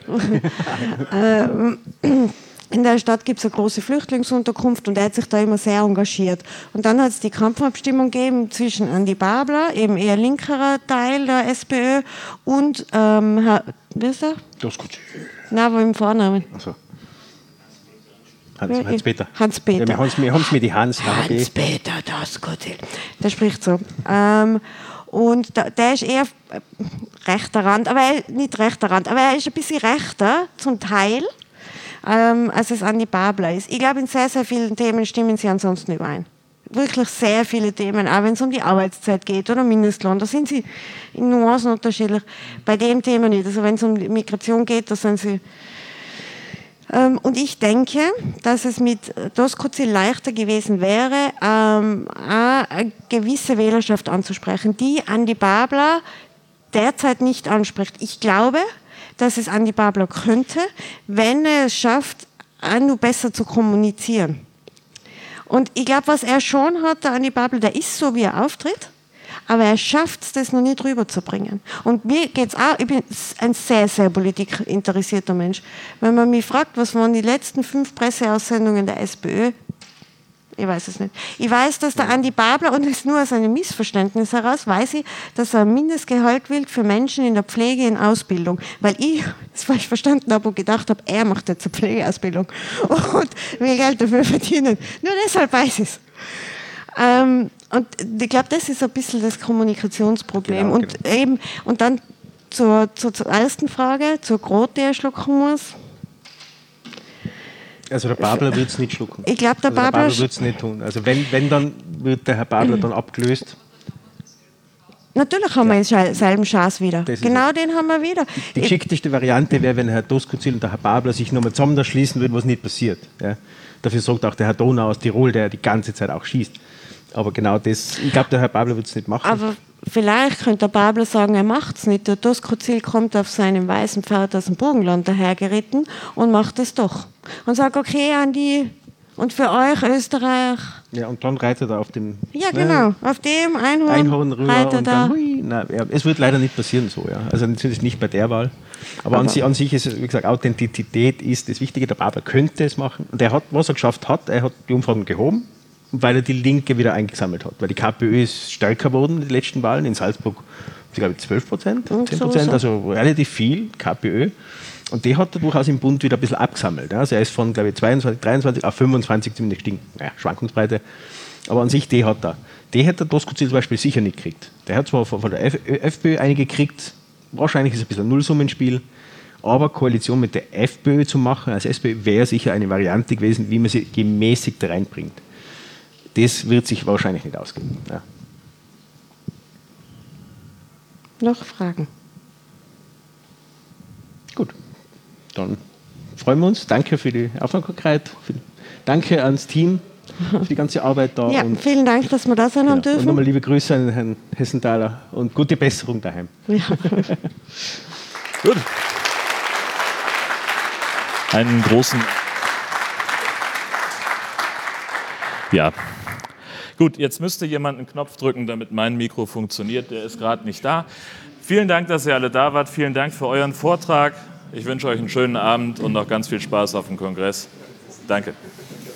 In der Stadt gibt es eine große Flüchtlingsunterkunft und er hat sich da immer sehr engagiert. Und dann hat es die Kampfabstimmung gegeben zwischen Andi Babler, eben eher linkerer Teil der SPÖ, und wie ist er? Doskozil. Nein, aber im Vornamen. Also. Hans-Peter. Hans-Peter. Ja, wir haben es mit die Hans. Hans-Peter Doskozil. Der spricht so. Und der ist eher rechter Rand, aber nicht rechter Rand, aber er ist ein bisschen rechter zum Teil. als es Andi Babler ist. Ich glaube, in sehr, sehr vielen Themen stimmen sie ansonsten überein. Wirklich sehr viele Themen, auch wenn es um die Arbeitszeit geht oder Mindestlohn, da sind sie in Nuancen unterschiedlich. Bei dem Thema nicht. Also wenn es um Migration geht, da sind sie... Und ich denke, dass es mit Doskozil leichter gewesen wäre, eine gewisse Wählerschaft anzusprechen, die Andi Babler derzeit nicht anspricht. Ich glaube, dass es Andi Babler könnte, wenn er es schafft, auch nur besser zu kommunizieren. Und ich glaube, was er schon hat, der Andi Babler, der ist so, wie er auftritt, aber er schafft es, das noch nicht rüberzubringen. Und mir geht's auch, ich bin ein sehr, sehr politikinteressierter Mensch. Wenn man mich fragt, was waren die letzten 5 Presseaussendungen der SPÖ, ich weiß es nicht. Ich weiß, dass der Andi Babler, und das ist nur aus einem Missverständnis heraus, weiß ich, dass er ein Mindestgehalt will für Menschen in der Pflege in Ausbildung. Weil ich das falsch verstanden habe und gedacht habe, er macht jetzt eine Pflegeausbildung und will Geld dafür verdienen. Nur deshalb weiß ich es. Und ich glaube, das ist ein bisschen das Kommunikationsproblem. Genau, und eben, und dann zur ersten Frage, zur Grote, der schlucken muss. Also der Babler wird es nicht schlucken. Ich glaube, der Also Babler wird es nicht tun. Also wenn, dann wird der Herr Babler dann abgelöst. Natürlich haben wir denselben Chance wieder. Genau den haben wir wieder. Die geschickteste Variante wäre, wenn Herr Doskozil und der Herr Babler sich nochmal zusammen schließen würden, was nicht passiert. Ja. Dafür sorgt auch der Herr Donau aus Tirol, der die ganze Zeit auch schießt. Aber genau das, ich glaube, der Herr Babler wird es nicht machen. Aber vielleicht könnte der Babler sagen, er macht es nicht. Der Doskozil kommt auf seinem weißen Pferd aus dem Burgenland dahergeritten und macht es doch. Und sagt, okay, Andi, und für euch Österreich. Ja, und dann reitet er auf dem auf dem Einhorn rüber reitet und dann, hui, nein, ja, es wird leider nicht passieren so. Ja. Also natürlich nicht bei der Wahl. Aber an sich ist es, wie gesagt, Authentizität ist das Wichtige. Der Babler könnte es machen. Und er hat, was er geschafft hat, er hat die Umfragen gehoben, weil er die Linke wieder eingesammelt hat. Weil die KPÖ ist stärker geworden in den letzten Wahlen. In Salzburg, ich glaube 12%, 10%, also relativ viel KPÖ. Und die hat er durchaus im Bund wieder ein bisschen abgesammelt. Also er ist von, glaube ich, 22, 23 auf 25 zumindest gestiegen. Naja, Schwankungsbreite. Aber an sich, die hat er. Die hätte der Doskozil zum Beispiel sicher nicht gekriegt. Der hat zwar von der FPÖ einige gekriegt, wahrscheinlich ist es ein bisschen ein Nullsummenspiel, aber Koalition mit der FPÖ zu machen, als SPÖ, wäre sicher eine Variante gewesen, wie man sie gemäßigt reinbringt. Das wird sich wahrscheinlich nicht ausgehen. Ja. Noch Fragen? Gut, dann freuen wir uns. Danke für die Aufmerksamkeit. Danke ans Team für die ganze Arbeit da. Ja, und vielen Dank, dass wir da sein haben dürfen. Und nochmal liebe Grüße an Herrn Hessenthaler und gute Besserung daheim. Ja. Gut. Einen großen... Ja. Gut, jetzt müsste jemand einen Knopf drücken, damit mein Mikro funktioniert. Der ist gerade nicht da. Vielen Dank, dass ihr alle da wart. Vielen Dank für euren Vortrag. Ich wünsche euch einen schönen Abend und noch ganz viel Spaß auf dem Kongress. Danke.